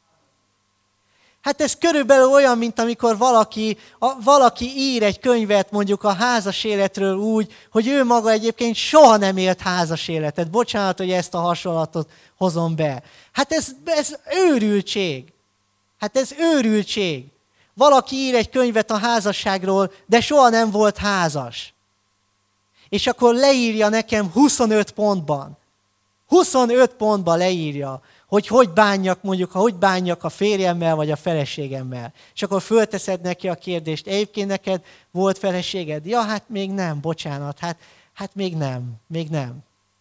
Hát ez körülbelül olyan, mint amikor valaki ír egy könyvet mondjuk a házas életről úgy, hogy ő maga egyébként soha nem élt házas életet. Bocsánat, hogy ezt a hasonlatot hozom be. Hát ez őrültség. Hát ez őrültség. Valaki ír egy könyvet a házasságról, de soha nem volt házas. És akkor leírja nekem 25 pontban. 25 pontban leírja, hogy bánjak mondjuk, hogy bánjak a férjemmel vagy a feleségemmel. És akkor fölteszed neki a kérdést, egyébként neked volt feleséged? Ja, hát még nem, bocsánat, hát még nem.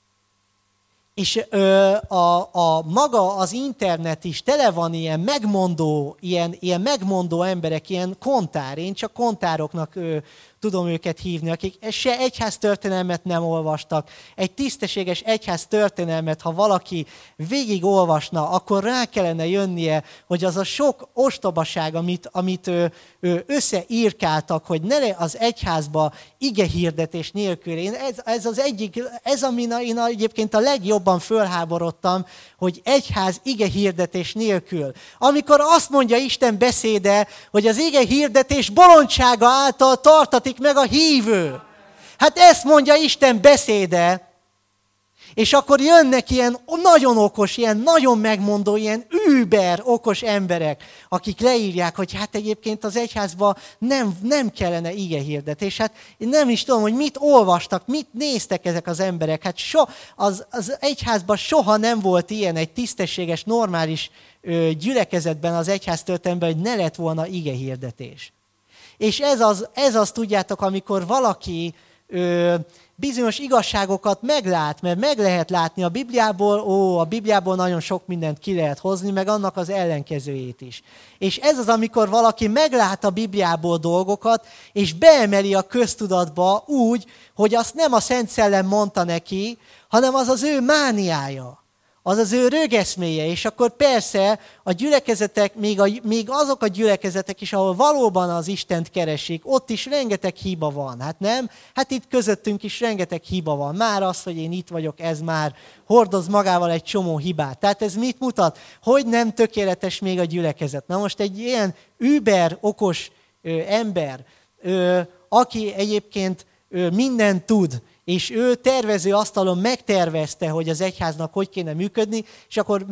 És maga az internet is tele van ilyen megmondó emberek, ilyen kontár. Én csak kontároknak tudom őket hívni, akik se egyháztörténelmet nem olvastak. Egy tisztességes egyháztörténelmet, ha valaki végigolvasna, akkor rá kellene jönnie, hogy az a sok ostobaság, amit összeírkáltak, hogy ne az egyházba igehirdetés nélkül. Ez amin én egyébként a legjobban fölháborodtam, hogy egyház igehirdetés nélkül. Amikor azt mondja Isten beszéde, hogy az igehirdetés bolondsága által tartatik meg a hívő. Hát ezt mondja Isten beszéde, és akkor jönnek ilyen nagyon okos, ilyen nagyon megmondó, ilyen über okos emberek, akik leírják, hogy hát egyébként az egyházban nem kellene igehirdetés. Hát én nem is tudom, hogy mit olvastak, mit néztek ezek az emberek. Hát az egyházban soha nem volt ilyen egy tisztességes, normális gyülekezetben az egyháztörténelemben, hogy ne lett volna igehirdetés. És ez az, tudjátok, amikor valaki bizonyos igazságokat meglát, mert meg lehet látni a Bibliából nagyon sok mindent ki lehet hozni, meg annak az ellenkezőjét is. És ez az, amikor valaki meglát a Bibliából dolgokat, és beemeli a köztudatba úgy, hogy azt nem a Szent Szellem mondta neki, hanem az az ő mániája. Az az ő rögeszméje, és akkor persze a gyülekezetek, még azok a gyülekezetek is, ahol valóban az Istent keresik, ott is rengeteg hiba van. Hát nem? Hát itt közöttünk is rengeteg hiba van. Már az, hogy én itt vagyok, ez már hordoz magával egy csomó hibát. Tehát ez mit mutat? Hogy nem tökéletes még a gyülekezet. Na most egy ilyen über okos ember, aki egyébként mindent tud, és ő tervezőasztalon megtervezte, hogy az egyháznak hogy kéne működni, és akkor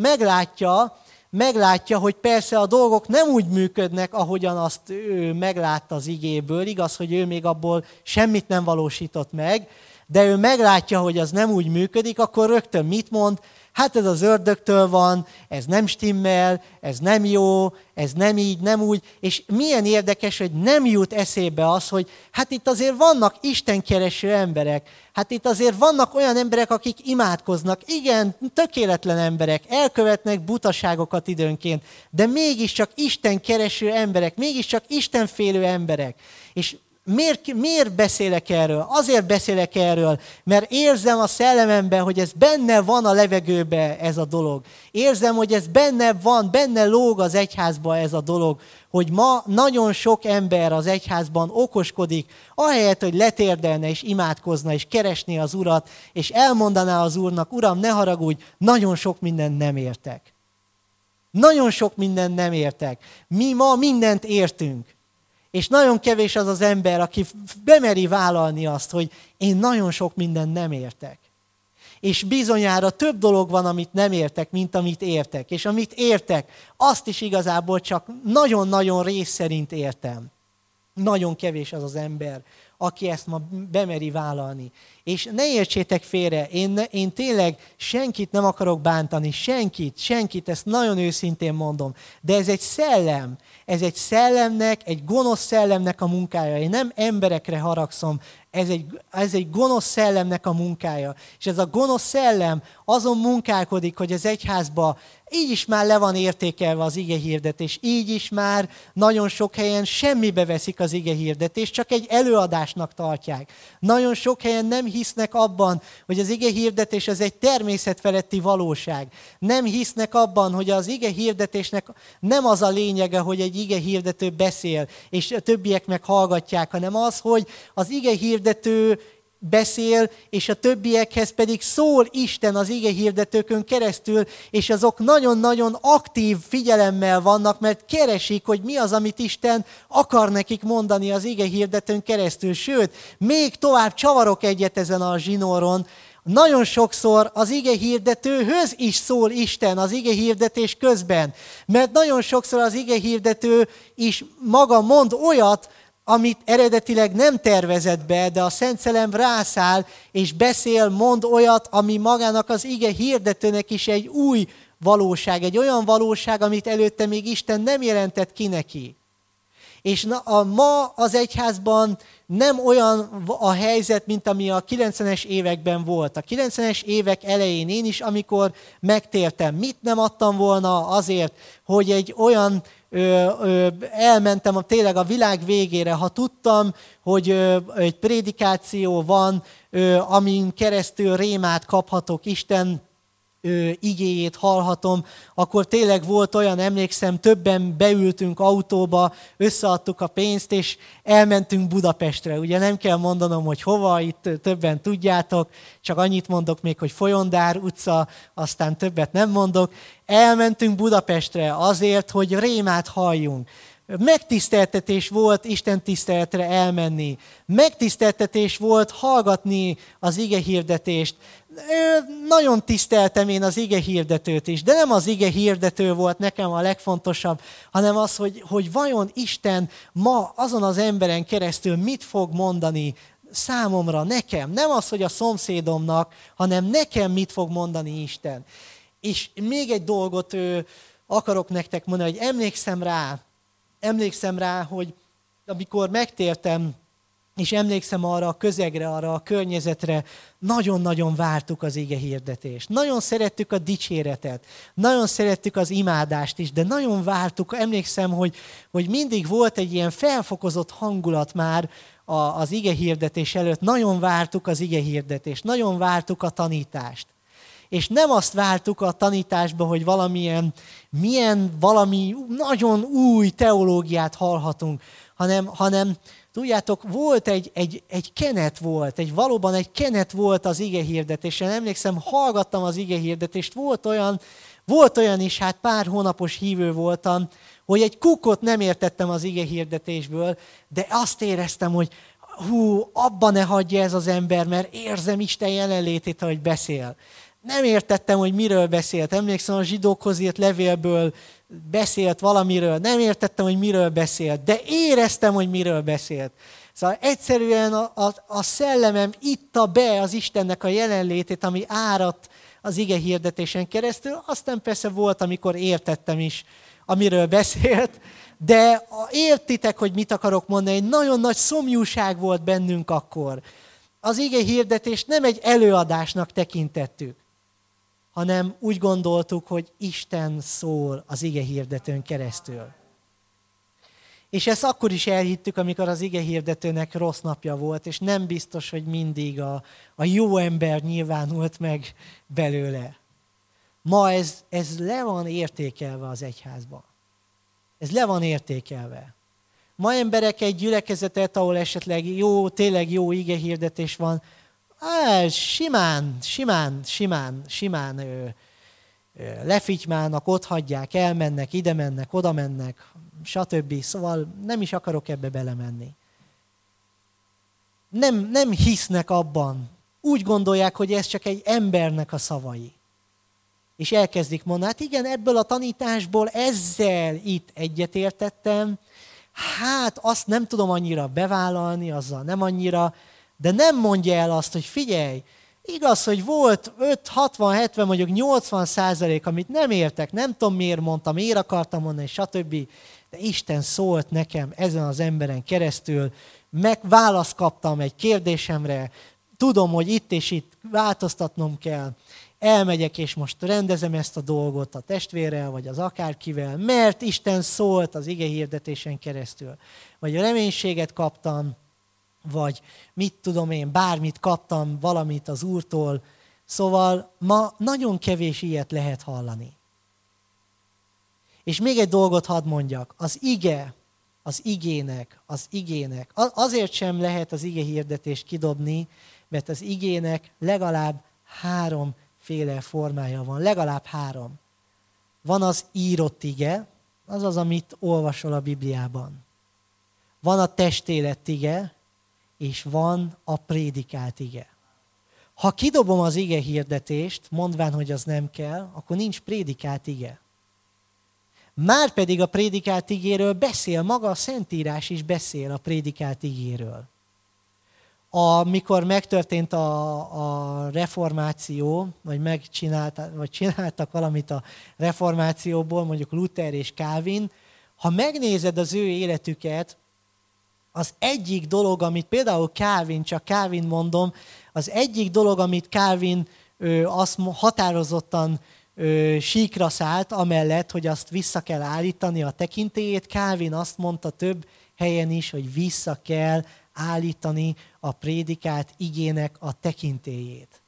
meglátja, hogy persze a dolgok nem úgy működnek, ahogyan azt ő meglátta az igéből. Igaz, hogy ő még abból semmit nem valósított meg, de ő meglátja, hogy az nem úgy működik, akkor rögtön mit mond? Hát ez az ördögtől van, ez nem stimmel, ez nem jó, ez nem így, nem úgy. És milyen érdekes, hogy nem jut eszébe az, hogy hát itt azért vannak istenkereső emberek, hát itt azért vannak olyan emberek, akik imádkoznak. Igen, tökéletlen emberek, elkövetnek butaságokat időnként, de mégiscsak istenkereső emberek, mégiscsak istenfélő emberek. És miért beszélek erről? Azért beszélek erről, mert érzem a szellememben, hogy ez benne van a levegőben ez a dolog. Érzem, hogy ez benne van, benne lóg az egyházban ez a dolog, hogy ma nagyon sok ember az egyházban okoskodik, ahelyett, hogy letérdelne és imádkozna és keresné az Urat, és elmondaná az Úrnak, Uram, ne haragudj, nagyon sok mindent nem értek. Nagyon sok mindent nem értek. Mi ma mindent értünk. És nagyon kevés az az ember, aki bemeri vállalni azt, hogy én nagyon sok mindent nem értek. És bizonyára több dolog van, amit nem értek, mint amit értek. És amit értek, azt is igazából csak nagyon-nagyon rész szerint értem. Nagyon kevés az az ember, aki ezt ma bemeri vállalni. És ne értsétek félre, én tényleg senkit nem akarok bántani, senkit, ezt nagyon őszintén mondom. De ez egy szellem, ez egy gonosz szellemnek a munkája. Én nem emberekre haragszom, ez egy gonosz szellemnek a munkája. És ez a gonosz szellem azon munkálkodik, hogy az egyházba így is már le van értékelve az igehirdetés, így is már nagyon sok helyen semmibe veszik az igehirdetés, csak egy előadásnak tartják. Nagyon sok helyen nem hisznek abban, hogy az igehirdetés az egy természetfeletti valóság. Nem hisznek abban, hogy az igehirdetésnek nem az a lényege, hogy egy igehirdető beszél, és a többiek meg hallgatják, hanem az, hogy az igehirdető beszél, és a többiekhez pedig szól Isten az igehirdetőkön keresztül, és azok nagyon-nagyon aktív figyelemmel vannak, mert keresik, hogy mi az, amit Isten akar nekik mondani az igehirdetőn keresztül. Sőt, még tovább csavarok egyet ezen a zsinóron, nagyon sokszor az igehirdetőhöz is szól Isten az igehirdetés közben, mert nagyon sokszor az igehirdető is maga mond olyat, amit eredetileg nem tervezett be, de a Szent Szellem rászáll, és beszél, mond olyat, ami magának az ige hirdetőnek is egy új valóság, egy olyan valóság, amit előtte még Isten nem jelentett ki neki. És ma az egyházban nem olyan a helyzet, mint ami a 90-es években volt. A 90-es évek elején én is, amikor megtértem, mit nem adtam volna azért, hogy egy olyan elmentem tényleg a világ végére, ha tudtam, hogy egy prédikáció van, amin keresztül rémát kaphatok, Isten igéjét hallhatom, akkor tényleg volt olyan, emlékszem, többen beültünk autóba, összeadtuk a pénzt, és elmentünk Budapestre. Ugye nem kell mondanom, hogy hova, itt többen tudjátok, csak annyit mondok még, hogy Folyondár utca, aztán többet nem mondok. Elmentünk Budapestre azért, hogy rémát halljunk. Megtiszteltetés volt Isten tiszteletre elmenni. Megtiszteltetés volt hallgatni az igehirdetést. Nagyon tiszteltem én az igehirdetőt is, de nem az igehirdető volt nekem a legfontosabb, hanem az, hogy vajon Isten ma azon az emberen keresztül mit fog mondani számomra, nekem. Nem az, hogy a szomszédomnak, hanem nekem mit fog mondani Isten. És még egy dolgot akarok nektek mondani, hogy emlékszem rá, hogy amikor megtértem, és emlékszem arra a közegre, arra a környezetre, nagyon-nagyon vártuk az igehirdetést. Nagyon szerettük a dicséretet, nagyon szerettük az imádást is, de nagyon vártuk, emlékszem, hogy mindig volt egy ilyen felfokozott hangulat már az igehirdetés előtt. Nagyon vártuk az igehirdetést, nagyon vártuk a tanítást. És nem azt vártuk a tanításba, hogy valami nagyon új teológiát hallhatunk, hanem tudjátok, volt egy kenet volt, valóban egy kenet volt az igehirdetésen. Emlékszem, hallgattam az igehirdetést, volt olyan is, hát pár hónapos hívő voltam, hogy egy kukot nem értettem az igehirdetésből, de azt éreztem, hogy abba ne hagyja ez az ember, mert érzem Isten jelenlétét, ahogy beszél. Nem értettem, hogy miről beszélt. Emlékszem, a zsidókhoz írt levélből beszélt valamiről. Nem értettem, hogy miről beszélt, de éreztem, hogy miről beszélt. Szóval egyszerűen a szellemem itta be az Istennek a jelenlétét, ami áradt az igehirdetésen keresztül. Aztán persze volt, amikor értettem is, amiről beszélt, de értitek, hogy mit akarok mondani. Egy nagyon nagy szomjúság volt bennünk akkor. Az igehirdetést nem egy előadásnak tekintettük, hanem úgy gondoltuk, hogy Isten szól az igehirdetőn keresztül. És ezt akkor is elhittük, amikor az igehirdetőnek rossz napja volt, és nem biztos, hogy mindig a jó ember nyilvánult meg belőle. Ma ez le van értékelve az egyházban. Ez le van értékelve. Ma emberek egy gyülekezetet, ahol esetleg tényleg jó igehirdetés van, simán lefitymálnak, ott hagyják, elmennek, ide mennek, oda mennek, stb. Szóval nem is akarok ebbe belemenni. Nem hisznek abban. Úgy gondolják, hogy ez csak egy embernek a szavai. És elkezdik mondani, hát igen, ebből a tanításból ezzel itt egyetértettem, hát azt nem tudom annyira bevállalni, azzal nem annyira, de nem mondja el azt, hogy figyelj, igaz, hogy volt 5, 60, 70, mondjuk 80%, amit nem értek, nem tudom miért mondtam, miért akartam mondani, stb. De Isten szólt nekem ezen az emberen keresztül, választ kaptam egy kérdésemre, tudom, hogy itt és itt változtatnom kell, elmegyek és most rendezem ezt a dolgot a testvérrel, vagy az akárkivel, mert Isten szólt az igehirdetésen keresztül. Vagy reménységet kaptam, vagy mit tudom én, bármit kaptam, valamit az Úrtól. Szóval ma nagyon kevés ilyet lehet hallani. És még egy dolgot hadd mondjak, az igének, azért sem lehet az igehirdetést kidobni, mert az igének legalább 3 féle formája van, legalább 3. Van az írott ige, az az, amit olvasol a Bibliában. Van a testélet ige, és van a prédikált ige. Ha kidobom az ige hirdetést, mondván, hogy az nem kell, akkor nincs prédikált ige. Márpedig a prédikált igéről beszél, maga a Szentírás is beszél a prédikált igéről. Amikor megtörtént a reformáció, vagy csináltak valamit a reformációból, mondjuk Luther és Calvin, ha megnézed az ő életüket, az egyik dolog, amit például Calvin mondom, az egyik dolog, amit Calvin azt határozottan síkra szállt, amellett, hogy azt vissza kell állítani a tekintélyét, Calvin azt mondta több helyen is, hogy vissza kell állítani a prédikált igének a tekintélyét.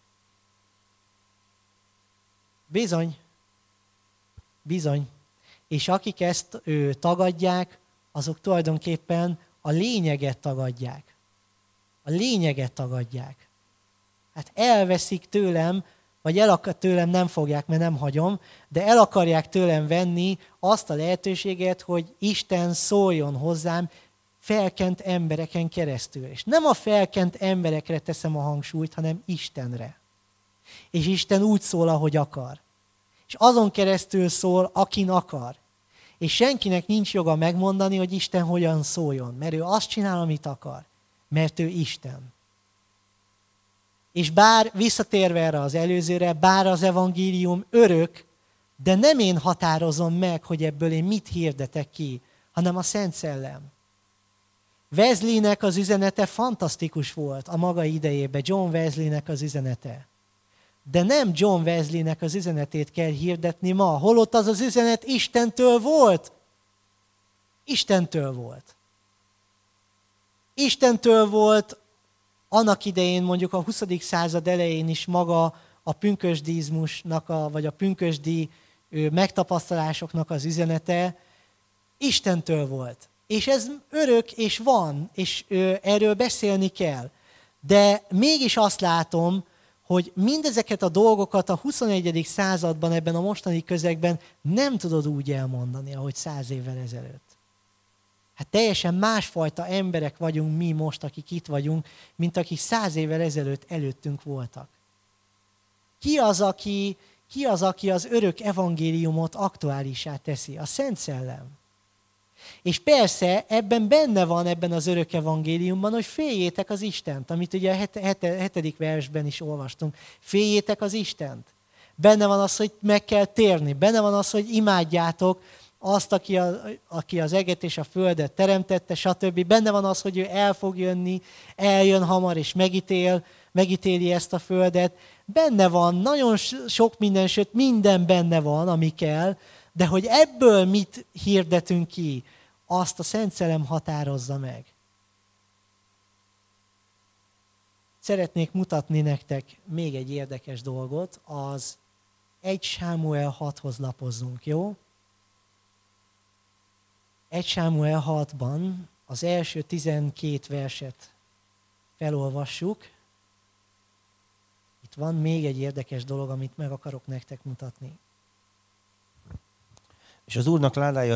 Bizony. És akik ezt tagadják, azok tulajdonképpen a lényeget tagadják. A lényeget tagadják. Hát elveszik tőlem, vagy tőlem nem fogják, mert nem hagyom, de el akarják tőlem venni azt a lehetőséget, hogy Isten szóljon hozzám felkent embereken keresztül. És nem a felkent emberekre teszem a hangsúlyt, hanem Istenre. És Isten úgy szól, ahogy akar. És azon keresztül szól, akin akar. És senkinek nincs joga megmondani, hogy Isten hogyan szóljon, mert ő azt csinál, amit akar. Mert ő Isten. És bár, visszatérve erre az előzőre, bár az evangélium örök, de nem én határozom meg, hogy ebből én mit hirdetek ki, hanem a Szent Szellem. Wesleynek az üzenete fantasztikus volt a maga idejében, John Wesleynek az üzenete. De nem John Wesleynek az üzenetét kell hirdetni ma, holott az üzenet Istentől volt. Istentől volt. Istentől volt annak idején, mondjuk a 20. század elején is maga a pünkösdizmusnak, vagy a pünkösdi megtapasztalásoknak az üzenete Istentől volt. És ez örök, és van, és erről beszélni kell. De mégis azt látom, hogy mindezeket a dolgokat a 21. században, ebben a mostani közegben nem tudod úgy elmondani, ahogy 100 évvel ezelőtt. Hát teljesen másfajta emberek vagyunk mi most, akik itt vagyunk, mint akik 100 évvel ezelőtt előttünk voltak. Ki az, aki az örök evangéliumot aktuálissá teszi? A Szent Szellem. És persze ebben benne van, ebben az örök evangéliumban, hogy féljétek az Istent, amit ugye a 7. versben is olvastunk. Féljétek az Istent. Benne van az, hogy meg kell térni. Benne van az, hogy imádjátok azt, aki az eget és a földet teremtette, stb. Benne van az, hogy ő el fog jönni, eljön hamar és megítéli ezt a földet. Benne van nagyon sok minden, sőt minden benne van, ami kell, de hogy ebből mit hirdetünk ki, azt a Szent Szellem határozza meg. Szeretnék mutatni nektek még egy érdekes dolgot, az 1 Sámuel 6-hoz lapozzunk, jó? 1 Sámuel 6-ban az első 12 verset felolvassuk. Itt van még egy érdekes dolog, amit meg akarok nektek mutatni. És az Úrnak ládája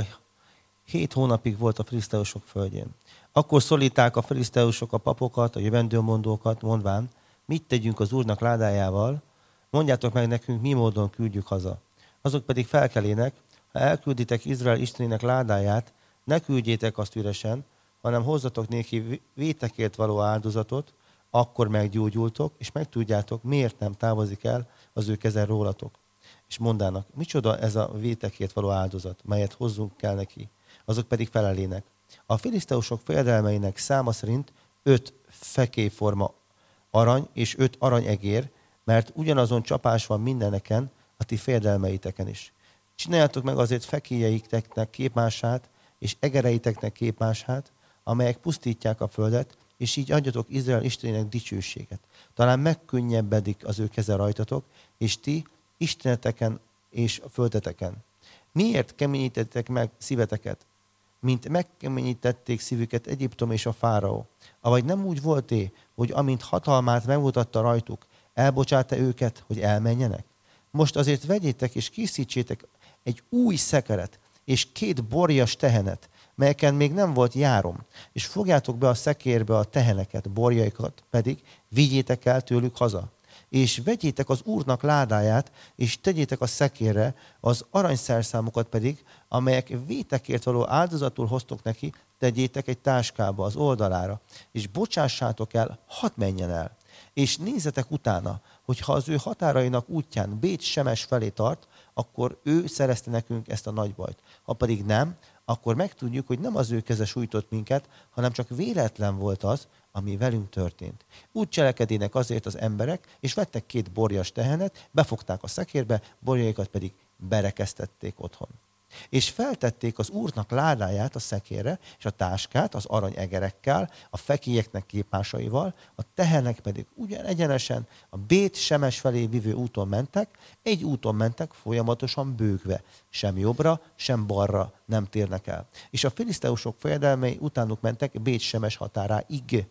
7 hónapig volt a filiszteusok földjén. Akkor szólítták a filiszteusok a papokat, a jövendőmondókat, mondván, mit tegyünk az Úrnak ládájával, mondjátok meg nekünk, mi módon küldjük haza. Azok pedig felkelének, ha elkülditek Izrael Istenének ládáját, ne küldjétek azt üresen, hanem hozzatok néki vétekért való áldozatot, akkor meggyógyultok, és megtudjátok, miért nem távozik el az ő keze rólatok. És mondának, micsoda ez a vétekért való áldozat, melyet hozzunk kell neki. Azok pedig felelének. A filiszteusok fejedelmeinek száma szerint 5 fekélyforma arany és 5 aranyegér, mert ugyanazon csapás van mindeneken, a ti fejedelmeiteken is. Csináljátok meg azért fekélyeiteknek képmását, és egereiteknek képmását, amelyek pusztítják a földet, és így adjatok Izrael Istenének dicsőséget. Talán megkönnyebbedik az ő keze rajtatok, és ti isteneteken és a földeteken. Miért keményítettek meg szíveteket, mint megkeményítették szívüket Egyiptom és a fáraó? Avagy nem úgy volt-e, hogy amint hatalmát megmutatta rajtuk, elbocsátta őket, hogy elmenjenek? Most azért vegyétek és készítsétek egy új szekeret, és 2 borjas tehenet, melyeken még nem volt járom, és fogjátok be a szekérbe a teheneket, borjaikat pedig vigyétek el tőlük haza. És vegyétek az Úrnak ládáját, és tegyétek a szekérre, az aranyszerszámokat pedig, amelyek vétekért való áldozatul hoztok neki, tegyétek egy táskába az oldalára, és bocsássátok el, hadd menjen el. És nézzetek utána, hogyha az ő határainak útján Bét Semes felé tart, akkor ő szerezte nekünk ezt a nagy bajt. Ha pedig nem, akkor megtudjuk, hogy nem az ő keze sújtott minket, hanem csak véletlen volt az, ami velünk történt. Úgy cselekedének azért az emberek, és vettek 2 borjas tehenet, befogták a szekérbe, borjaikat pedig berekesztették otthon. És feltették az Úrnak ládáját a szekérre, és a táskát az aranyegerekkel, a fekélyeknek képmásaival, a tehenek pedig ugyan egyenesen a Bét Semes felé vívő úton mentek, egy úton mentek folyamatosan bőgve, sem jobbra, sem balra nem térnek el. És a filiszteusok fejedelmei utánuk mentek Bét Semes határáig.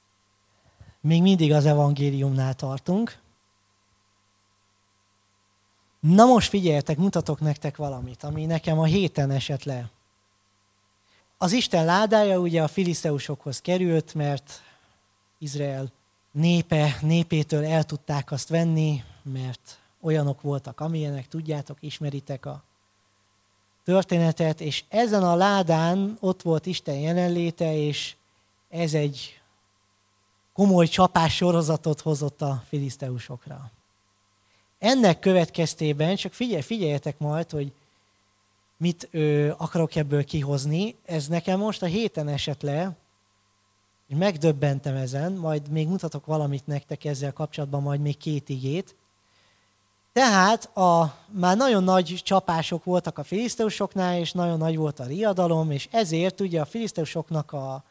Még mindig az evangéliumnál tartunk. Na most figyeljetek, mutatok nektek valamit, ami nekem a héten esett le. Az Isten ládája ugye a filiszteusokhoz került, mert Izrael népétől el tudták azt venni, mert olyanok voltak, amilyenek, tudjátok, ismeritek a történetet, és ezen a ládán ott volt Isten jelenléte, és ez egy komoly csapás sorozatot hozott a filiszteusokra. Ennek következtében, csak figyeljetek majd, hogy mit akarok ebből kihozni. Ez nekem most a héten esett le, és megdöbbentem ezen, majd még mutatok valamit nektek ezzel kapcsolatban, majd még 2 igét. Tehát már nagyon nagy csapások voltak a filiszteusoknál, és nagyon nagy volt a riadalom, és ezért ugye a filiszteusoknak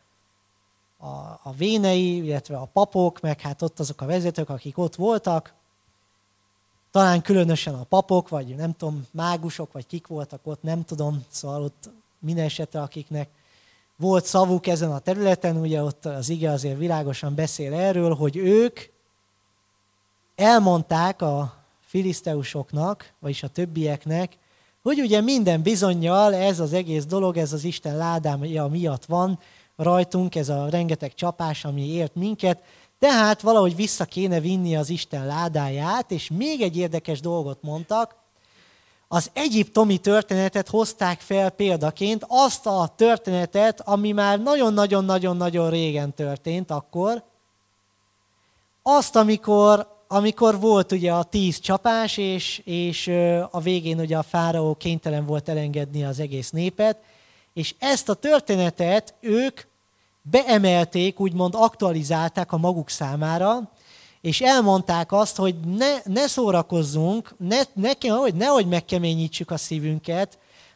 a vénei, illetve a papok, meg hát ott azok a vezetők, akik ott voltak, talán különösen a papok, vagy nem tudom, mágusok, vagy kik voltak ott, nem tudom, szóval ott minden esetre, akiknek volt szavuk ezen a területen, ugye ott az ige azért világosan beszél erről, hogy ők elmondták a filiszteusoknak, vagyis a többieknek, hogy ugye minden bizonnyal ez az egész dolog, ez az Isten ládája miatt van rajtunk, ez a rengeteg csapás, ami ért minket, tehát valahogy vissza kéne vinni az Isten ládáját, és még egy érdekes dolgot mondtak, az egyiptomi történetet hozták fel példaként, azt a történetet, ami már nagyon-nagyon-nagyon régen történt akkor, azt, amikor volt ugye a 10 csapás, és a végén ugye a fáraó kénytelen volt elengedni az egész népet, és ezt a történetet ők beemelték, úgymond aktualizálták a maguk és elmondták azt, hogy ne szórakozzunk, nehogy megkeményítsük a szívünket,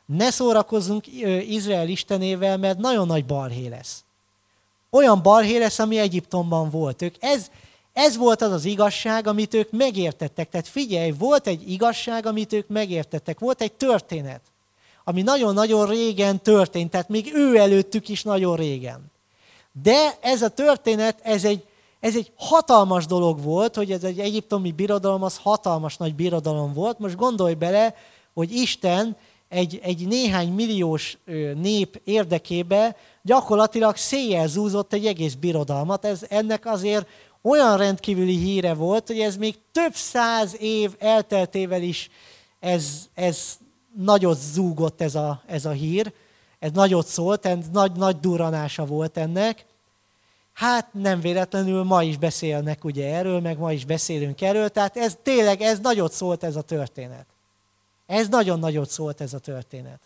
ne szórakozzunk Izrael istenével, mert nagyon nagy balhé lesz. Olyan balhé lesz, ami Egyiptomban volt. Ez volt az az igazság, amit ők megértettek. Tehát figyelj, volt egy igazság, amit ők megértettek. Volt egy történet, ami nagyon-nagyon régen történt, tehát még ő előttük is nagyon régen. De ez a történet, ez egy hatalmas dolog volt, hogy ez egy egyiptomi birodalom, az hatalmas nagy birodalom volt. Most gondolj bele, hogy Isten egy néhány milliós nép érdekébe gyakorlatilag széjjel zúzott egy egész birodalmat. Ennek azért olyan rendkívüli híre volt, hogy ez még több száz év elteltével is ez nagyot zúgott ez a hír, ez nagyot szólt, nagy durranása volt ennek. Hát nem véletlenül ma is beszélnek ugye erről, meg ma is beszélünk erről, tehát ez nagyot szólt ez a történet. Ez nagyon nagyot szólt ez a történet.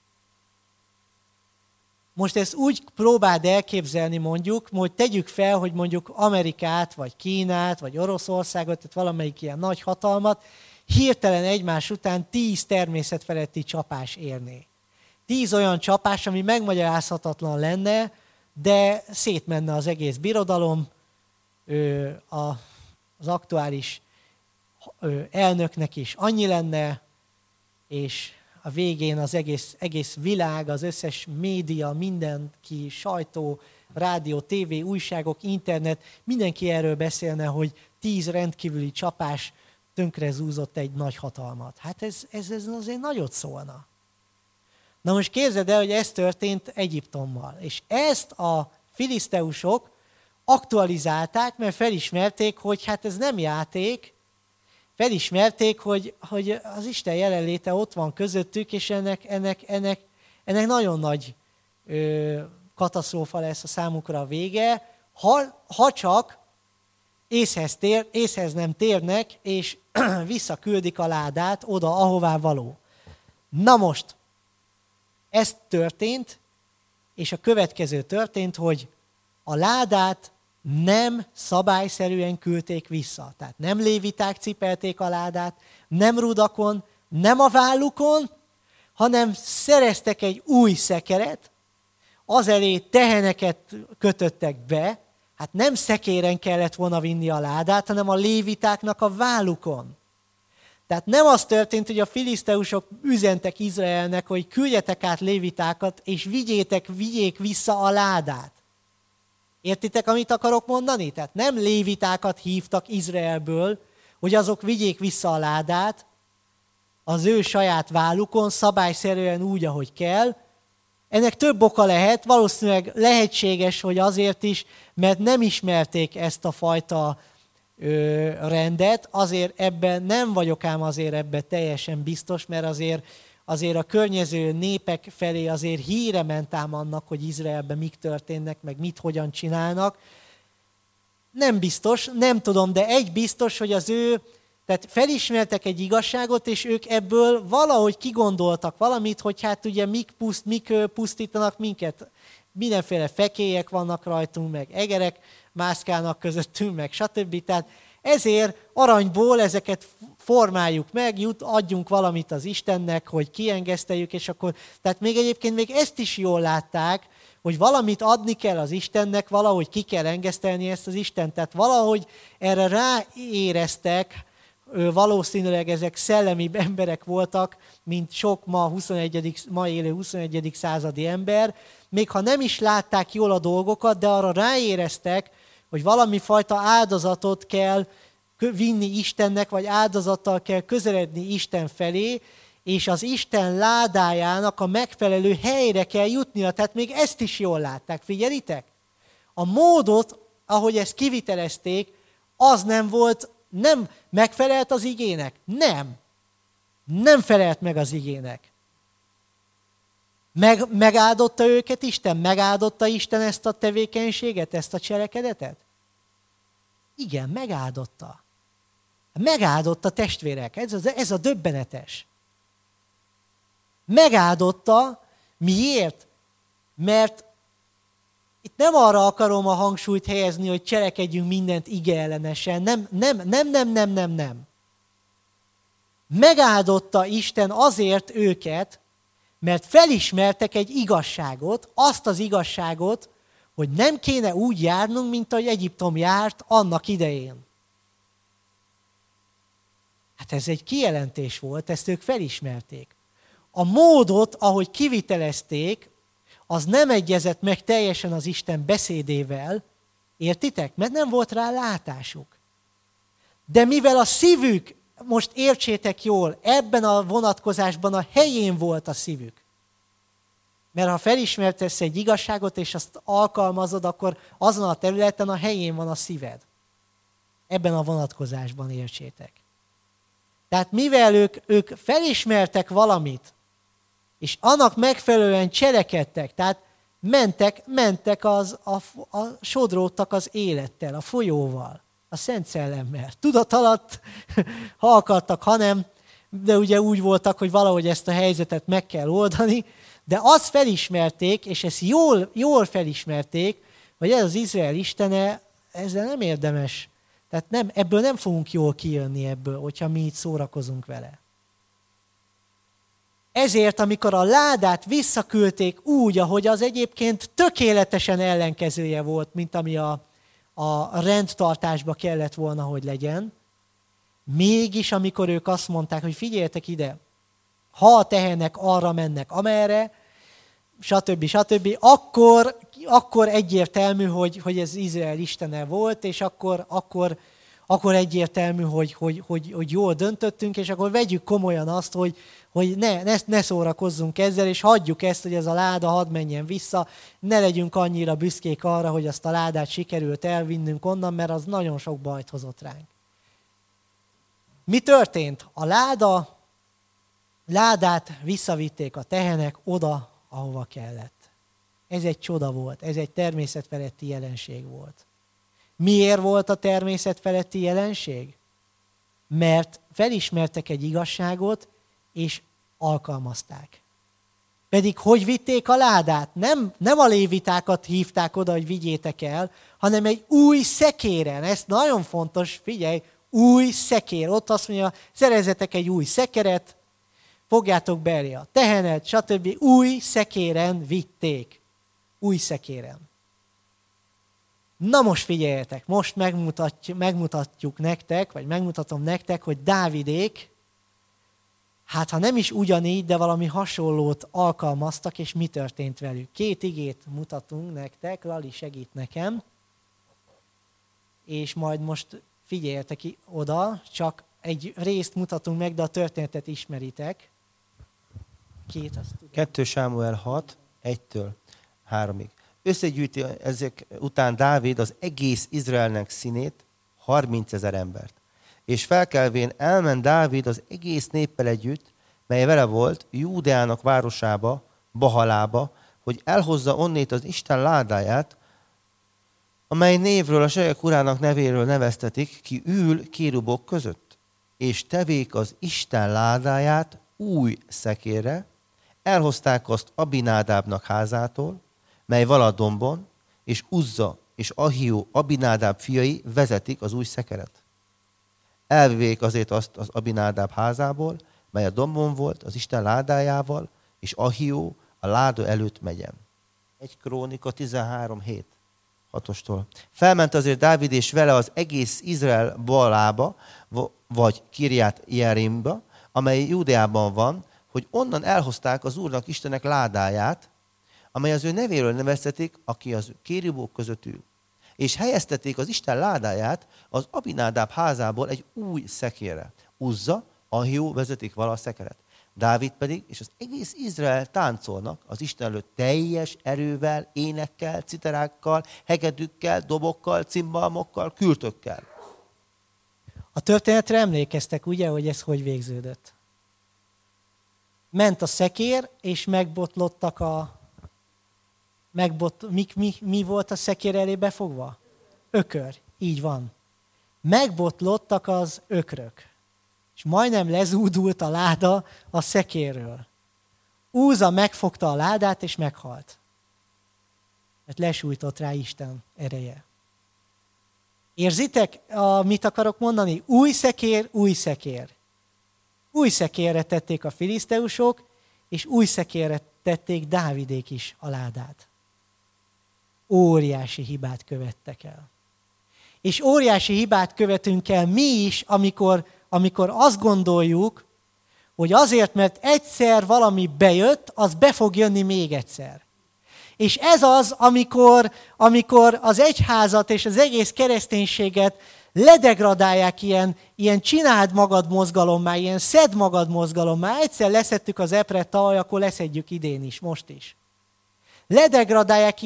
Most ezt úgy próbáld elképzelni mondjuk, hogy tegyük fel, hogy mondjuk Amerikát, vagy Kínát, vagy Oroszországot, tehát valamelyik ilyen nagy hatalmat, hirtelen egymás után 10 természetfeletti csapás érné. 10 olyan csapás, ami megmagyarázhatatlan lenne, de szétmenne az egész birodalom, az aktuális elnöknek is annyi lenne, és a végén az egész világ, az összes média, mindenki, sajtó, rádió, tévé, újságok, internet, mindenki erről beszélne, hogy 10 rendkívüli csapás tönkre zúzott egy nagy hatalmat. Hát ez azért nagyot szólna. Na most képzeld el, hogy ez történt Egyiptommal. És ezt a filiszteusok aktualizálták, mert felismerték, hogy hát ez nem játék, felismerték, hogy az Isten jelenléte ott van közöttük, és ennek nagyon nagy katasztrófa lesz a számukra a vége, ha csak észhez nem térnek, és visszaküldik a ládát oda, ahová való. Na most, ez történt, és a következő történt, hogy a ládát nem szabályszerűen küldték vissza. Tehát nem léviták cipelték a ládát, nem rudakon, nem a vállukon, hanem szereztek egy új szekeret, az elé teheneket kötöttek be, hát nem szekéren kellett volna vinni a ládát, hanem a lévitáknak a vállukon. Tehát nem az történt, hogy a filiszteusok üzentek Izraelnek, hogy küldjetek át lévitákat, és vigyék vissza a ládát. Értitek, amit akarok mondani? Tehát nem lévitákat hívtak Izraelből, hogy azok vigyék vissza a ládát az ő saját vállukon, szabályszerűen úgy, ahogy kell. Ennek több oka lehet, valószínűleg lehetséges, hogy azért is, mert nem ismerték ezt a fajta rendet, azért ebben nem vagyok ám azért ebben teljesen biztos, mert azért a környező népek felé azért híre ment ám annak, hogy Izraelben mik történnek, meg mit hogyan csinálnak. Nem biztos, nem tudom, de egy biztos, hogy tehát felismertek egy igazságot, és ők ebből valahogy kigondoltak valamit, hogy hát ugye mik pusztítanak minket. Mindenféle fekélyek vannak rajtunk, meg egerek mászkálnak közöttünk, meg stb. Tehát ezért aranyból ezeket formáljuk meg, adjunk valamit az Istennek, hogy kiengeszteljük, és akkor, tehát még ezt is jól látták, hogy valamit adni kell az Istennek, valahogy ki kell engesztelni ezt az Istent. Tehát valahogy erre ráéreztek, valószínűleg ezek szellemi emberek voltak, mint sok ma élő 21. századi ember, még ha nem is látták jól a dolgokat, de arra ráéreztek, hogy valami fajta áldozatot kell vinni Istennek, vagy áldozattal kell közeledni Isten felé, és az Isten ládájának a megfelelő helyre kell jutnia. Tehát még ezt is jól látták. Figyelitek? A módot, ahogy ezt kivitelezték, az nem megfelelt az igének. Nem felelt meg az igének. Megáldotta őket Isten? Megáldotta Isten ezt a tevékenységet, ezt a cselekedetet? Igen, megáldotta. Megáldotta, testvérek, ez a döbbenetes. Megáldotta, miért? Mert itt nem arra akarom a hangsúlyt helyezni, hogy cselekedjünk mindent igeellenesen. Nem. Megáldotta Isten azért őket, Mert felismertek egy igazságot, azt az igazságot, hogy nem kéne úgy járnunk, mint ahogy Egyiptom járt annak idején. Hát ez egy kijelentés volt, ezt ők felismerték. A módot, ahogy kivitelezték, az nem egyezett meg teljesen az Isten beszédével, értitek? Mert nem volt rá látásuk. De mivel a szívük, most értsétek jól, ebben a vonatkozásban a helyén volt a szívük. Mert ha felismertesz egy igazságot, és azt alkalmazod, akkor azon a területen a helyén van a szíved. Ebben a vonatkozásban értsétek. Tehát mivel ők felismertek valamit, és annak megfelelően cselekedtek, tehát mentek a sodródtak az élettel, a folyóval, a Szent Szellemmel. Tudat alatt, ha akartak, ha nem, de ugye úgy voltak, hogy valahogy ezt a helyzetet meg kell oldani, de azt felismerték, és ezt jól felismerték, hogy ez az Izrael istene, ezzel nem érdemes. Tehát ebből nem fogunk jól kijönni ebből, hogyha mi itt szórakozunk vele. Ezért, amikor a ládát visszaküldték úgy, ahogy az egyébként tökéletesen ellenkezője volt, mint ami a rendtartásba kellett volna, hogy legyen, mégis, amikor ők azt mondták, hogy figyeljetek ide, ha a tehenek arra mennek, amerre, stb., akkor egyértelmű, hogy ez Izrael istene volt, és akkor egyértelmű, hogy jól döntöttünk, és akkor vegyük komolyan azt, hogy ne szórakozzunk ezzel, és hagyjuk ezt, hogy ez a láda hadd menjen vissza, ne legyünk annyira büszkék arra, hogy azt a ládát sikerült elvinnünk onnan, mert az nagyon sok bajt hozott ránk. Mi történt? A ládát visszavitték a tehenek oda, ahova kellett. Ez egy csoda volt, ez egy természetfeletti jelenség volt. Miért volt a természetfeletti jelenség? Mert felismertek egy igazságot, és alkalmazták. Pedig hogy vitték a ládát? Nem a lévitákat hívták oda, hogy vigyétek el, hanem egy új szekéren. Ez nagyon fontos, figyelj, új szekér. Ott azt mondja, szerezzetek egy új szekeret, fogjátok be elé a tehenet, stb. Új szekéren vitték. Új szekéren. Na most figyeljetek, most megmutatjuk nektek, vagy megmutatom nektek, hogy Dávidék, hát ha nem is ugyanígy, de valami hasonlót alkalmaztak, és mi történt velük. 2 igét mutatunk nektek, Lali segít nekem, és majd most figyeljetek oda, csak egy részt mutatunk meg, de a történetet ismeritek. 2 Sámuel 6, 1-től 3-ig. Összegyűjti ezek után Dávid az egész Izraelnek színét, 30 000 embert. És felkelvén elment Dávid az egész néppel együtt, mely vele volt, Júdeának városába, Bahalába, hogy elhozza onnét az Isten ládáját, amely névről a seregek urának nevéről neveztetik, ki ül kérubok között. És tevék az Isten ládáját új szekérre, elhozták azt Abinádábnak házától, mely val a dombon, és Uzza és Ahió Abinádáb fiai vezetik az új szekeret. Elvivék azért azt az Abinádáb házából, mely a dombon volt, az Isten ládájával, és Ahió a láda előtt megyen. 1 Krónika 13:7. 6-ostól. Felment azért Dávid és vele az egész Izrael Baalába, vagy Kirját Jearimba, amely Júdeában van, hogy onnan elhozták az Úrnak Istenek ládáját, amely az ő nevéről neveztetik, aki az kérubok között ül. És helyeztették az Isten ládáját az Abinádáb házából egy új szekérre. Uzza, Ahió vezetik vala a szekeret. Dávid pedig, és az egész Izrael táncolnak az Isten előtt teljes erővel, énekkel, citerákkal, hegedűkkel, dobokkal, cimbalmokkal, kürtökkel. A történetre emlékeztek, ugye, hogy ez hogy végződött? Ment a szekér, és megbotlottak mi volt a szekér elé befogva? Ökör. Így van. Megbotlottak az ökrök. És majdnem lezúdult a láda a szekérről. Úza megfogta a ládát, és meghalt. Mert lesújtott rá Isten ereje. Érzitek, mit akarok mondani? Új szekér, új szekér. Új szekérre tették a filiszteusok, és új szekérre tették Dávidék is a ládát. Óriási hibát követtek el. És óriási hibát követünk el mi is, amikor azt gondoljuk, hogy azért, mert egyszer valami bejött, az be fog jönni még egyszer. És ez az, amikor az egyházat és az egész kereszténységet ledegradálják ilyen csináld magad mozgalommá, ilyen szedd magad mozgalommá. Egyszer leszettük az epret tavaly, akkor leszedjük idén is, most is. Ledegradálják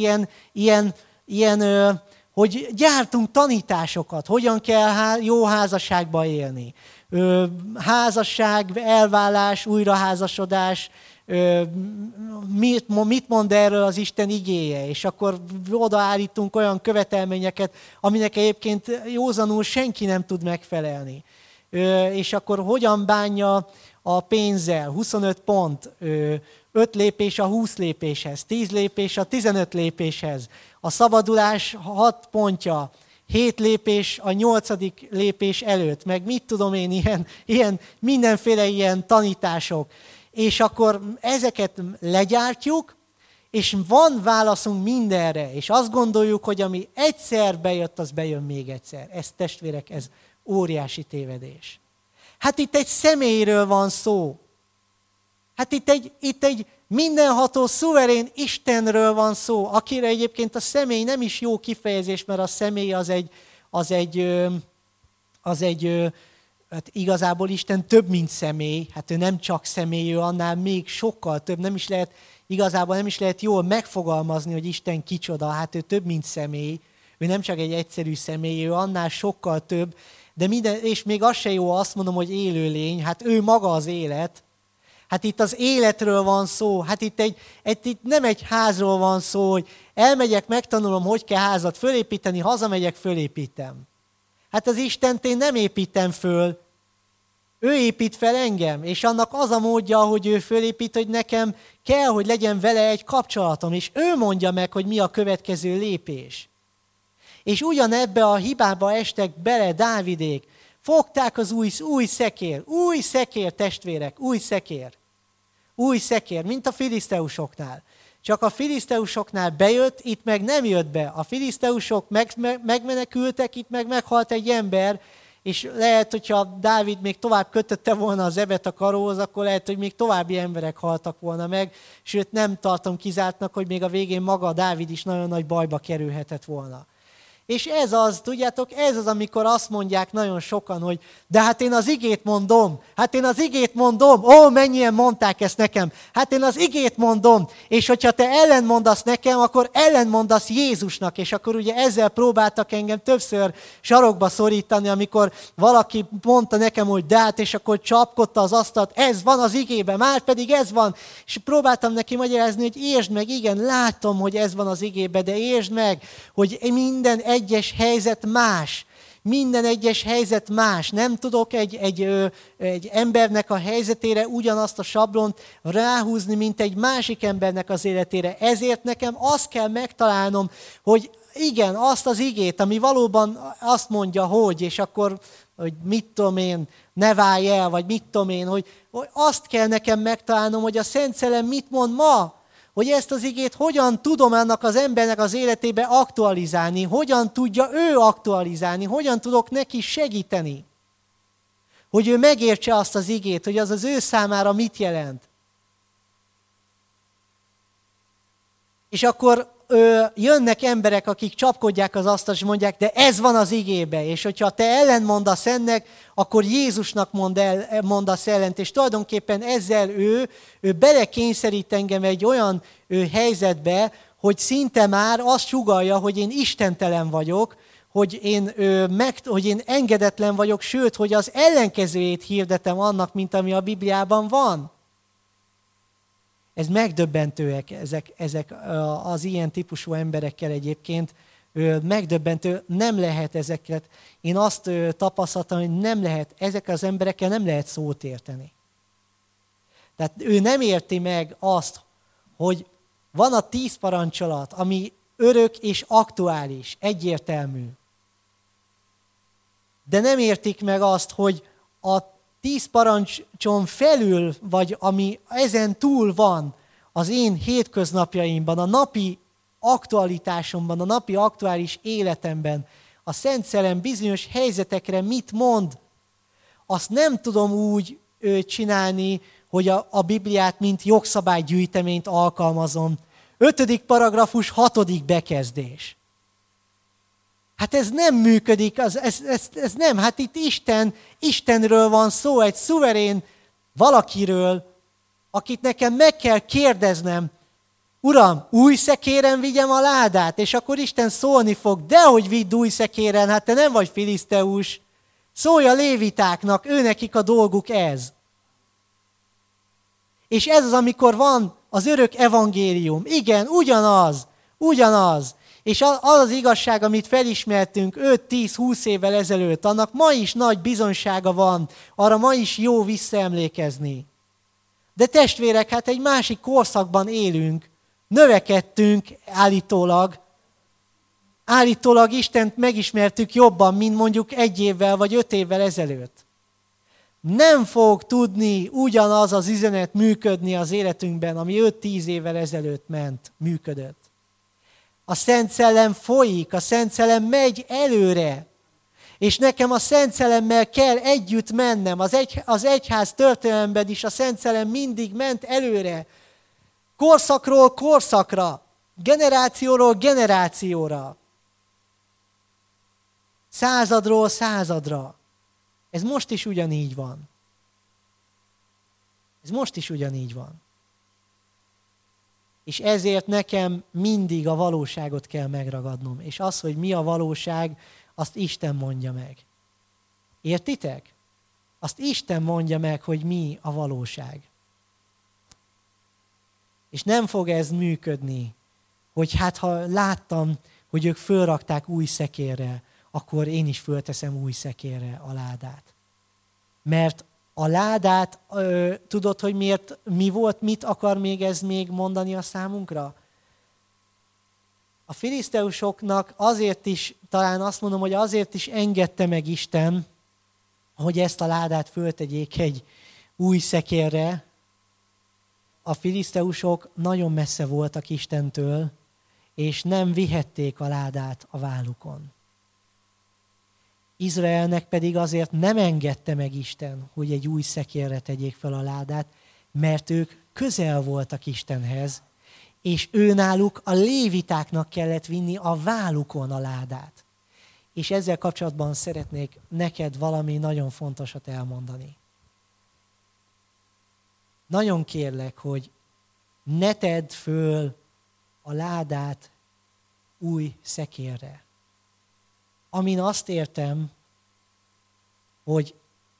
hogy gyártunk tanításokat, hogyan kell jó házasságba élni. Házasság, elvállás, újraházasodás, mit mond erről az Isten igéje, és akkor odaállítunk olyan követelményeket, aminek egyébként józanul senki nem tud megfelelni. És akkor hogyan bánja a pénzzel, 25 pont, 5 lépés a 20 lépéshez, 10 lépés a 15 lépéshez, a szabadulás 6 pontja, 7 lépés a 8. lépés előtt, meg mit tudom én, mindenféle ilyen tanítások. És akkor ezeket legyártjuk, és van válaszunk mindenre, és azt gondoljuk, hogy ami egyszer bejött, az bejön még egyszer. Ez, testvérek, ez óriási tévedés. Hát itt egy személyről van szó. Hát itt egy mindenható, szuverén Istenről van szó, akire egyébként a személy nem is jó kifejezés, mert a személy hát igazából Isten több, mint személy, hát ő nem csak személy, ő annál még sokkal több, igazából nem is lehet jól megfogalmazni, hogy Isten kicsoda, hát ő több, mint személy, ő nem csak egy egyszerű személy, ő annál sokkal több, és még az se jó, azt mondom, hogy élőlény, hát ő maga az élet. Hát itt az életről van szó, hát itt nem egy házról van szó, hogy elmegyek, megtanulom, hogy kell házat fölépíteni, hazamegyek, fölépítem. Hát az Istent én nem építem föl, ő épít fel engem, és annak az a módja, hogy ő fölépít, hogy nekem kell, hogy legyen vele egy kapcsolatom, és ő mondja meg, hogy mi a következő lépés. És ugyanebbe a hibába estek bele Dávidék, fogták az új szekér, testvérek, új szekér, mint a filiszteusoknál. Csak a filiszteusoknál bejött, itt meg nem jött be. A filiszteusok megmenekültek, itt meg meghalt egy ember, és lehet, hogyha Dávid még tovább kötötte volna az ebet a karóhoz, akkor lehet, hogy még további emberek haltak volna meg, sőt nem tartom kizártnak, hogy még a végén maga Dávid is nagyon nagy bajba kerülhetett volna. És ez az, tudjátok, ez az, amikor azt mondják nagyon sokan, hogy de hát én az igét mondom, ó, mennyien mondták ezt nekem, hát én az igét mondom, és hogyha te ellentmondasz nekem, akkor ellentmondasz Jézusnak, és akkor ugye ezzel próbáltak engem többször sarokba szorítani, amikor valaki mondta nekem, hogy de hát, és akkor csapkodta az asztalt, ez van az igében, már pedig ez van, és próbáltam neki magyarázni, hogy értsd meg, igen, látom, hogy ez van az igében, de értsd meg, hogy minden egyes helyzet más. Minden egyes helyzet más. Nem tudok egy embernek a helyzetére ugyanazt a sablont ráhúzni, mint egy másik embernek az életére. Ezért nekem azt kell megtalálnom, hogy igen, azt az igét, ami valóban azt mondja, hogy, és akkor, hogy mit tudom én, ne válj el, vagy mit tudom én, hogy azt kell nekem megtalálnom, hogy a Szent Szellem mit mond ma, hogy ezt az igét hogyan tudom annak az embernek az életébe aktualizálni, hogyan tudja ő aktualizálni, hogyan tudok neki segíteni, hogy ő megértse azt az igét, hogy az ő számára mit jelent. És akkor jönnek emberek, akik csapkodják az asztalt, és mondják, de ez van az igébe, és hogyha te ellentmondasz ennek, akkor Jézusnak mondasz ellent, és tulajdonképpen ezzel ő belekényszerít engem egy olyan helyzetbe, hogy szinte már azt sugallja, hogy én istentelen vagyok, hogy én engedetlen vagyok, sőt, hogy az ellenkezőjét hirdetem annak, mint ami a Bibliában van. Ez megdöbbentőek, ezek az ilyen típusú emberekkel egyébként, megdöbbentő, nem lehet ezeket. Én azt tapasztaltam, hogy nem lehet, ezekkel az emberekkel nem lehet szót érteni. Tehát ő nem érti meg azt, hogy van a 10 parancsolat, ami örök és aktuális, egyértelmű. De nem értik meg azt, hogy 10 parancson felül, vagy ami ezen túl van az én hétköznapjaimban, a napi aktualitásomban, a napi aktuális életemben, a Szent Szellem bizonyos helyzetekre mit mond, azt nem tudom úgy csinálni, hogy a Bibliát mint jogszabálygyűjteményt alkalmazom. 5. paragrafus, 6. bekezdés. Hát ez nem működik, ez nem. Hát itt Istenről van szó, egy szuverén valakiről, akit nekem meg kell kérdeznem, Uram, új szekéren vigyem a ládát, és akkor Isten szólni fog, dehogy vidd új szekéren, hát te nem vagy filiszteus. Szólj a lévitáknak, őnekik a dolguk ez. És ez az, amikor van az örök evangélium. Igen, ugyanaz. És az az igazság, amit felismertünk 5-10-20 évvel ezelőtt, annak ma is nagy bizonysága van, arra ma is jó visszaemlékezni. De testvérek, hát egy másik korszakban élünk, növekedtünk állítólag. Állítólag Istent megismertük jobban, mint mondjuk 1 évvel vagy 5 évvel ezelőtt. Nem fog tudni ugyanaz az üzenet működni az életünkben, ami 5-10 évvel ezelőtt működött. A Szent Szellem folyik, a Szent Szellem megy előre, és nekem a Szent Szellemmel kell együtt mennem. Az egyház történelemben is a Szent Szellem mindig ment előre, korszakról korszakra, generációról generációra, századról századra. Ez most is ugyanígy van. És ezért nekem mindig a valóságot kell megragadnom. És az, hogy mi a valóság, azt Isten mondja meg. Értitek? Azt Isten mondja meg, hogy mi a valóság. És nem fog ez működni, hogy hát ha láttam, hogy ők fölrakták új szekérre, akkor én is fölteszem új szekérre a ládát. Mert a ládát, tudod, hogy miért, mi volt, mit akar még ez mondani a számunkra? A filiszteusoknak azért is, talán azt mondom, hogy azért is engedte meg Isten, hogy ezt a ládát föltegyék egy új szekérre. A filiszteusok nagyon messze voltak Istentől, és nem vihették a ládát a vállukon. Izraelnek pedig azért nem engedte meg Isten, hogy egy új szekérre tegyék fel a ládát, mert ők közel voltak Istenhez, és őnáluk a lévitáknak kellett vinni a vállukon a ládát. És ezzel kapcsolatban szeretnék neked valami nagyon fontosat elmondani. Nagyon kérlek, hogy ne tedd föl a ládát új szekérre. Amin azt értem, hogy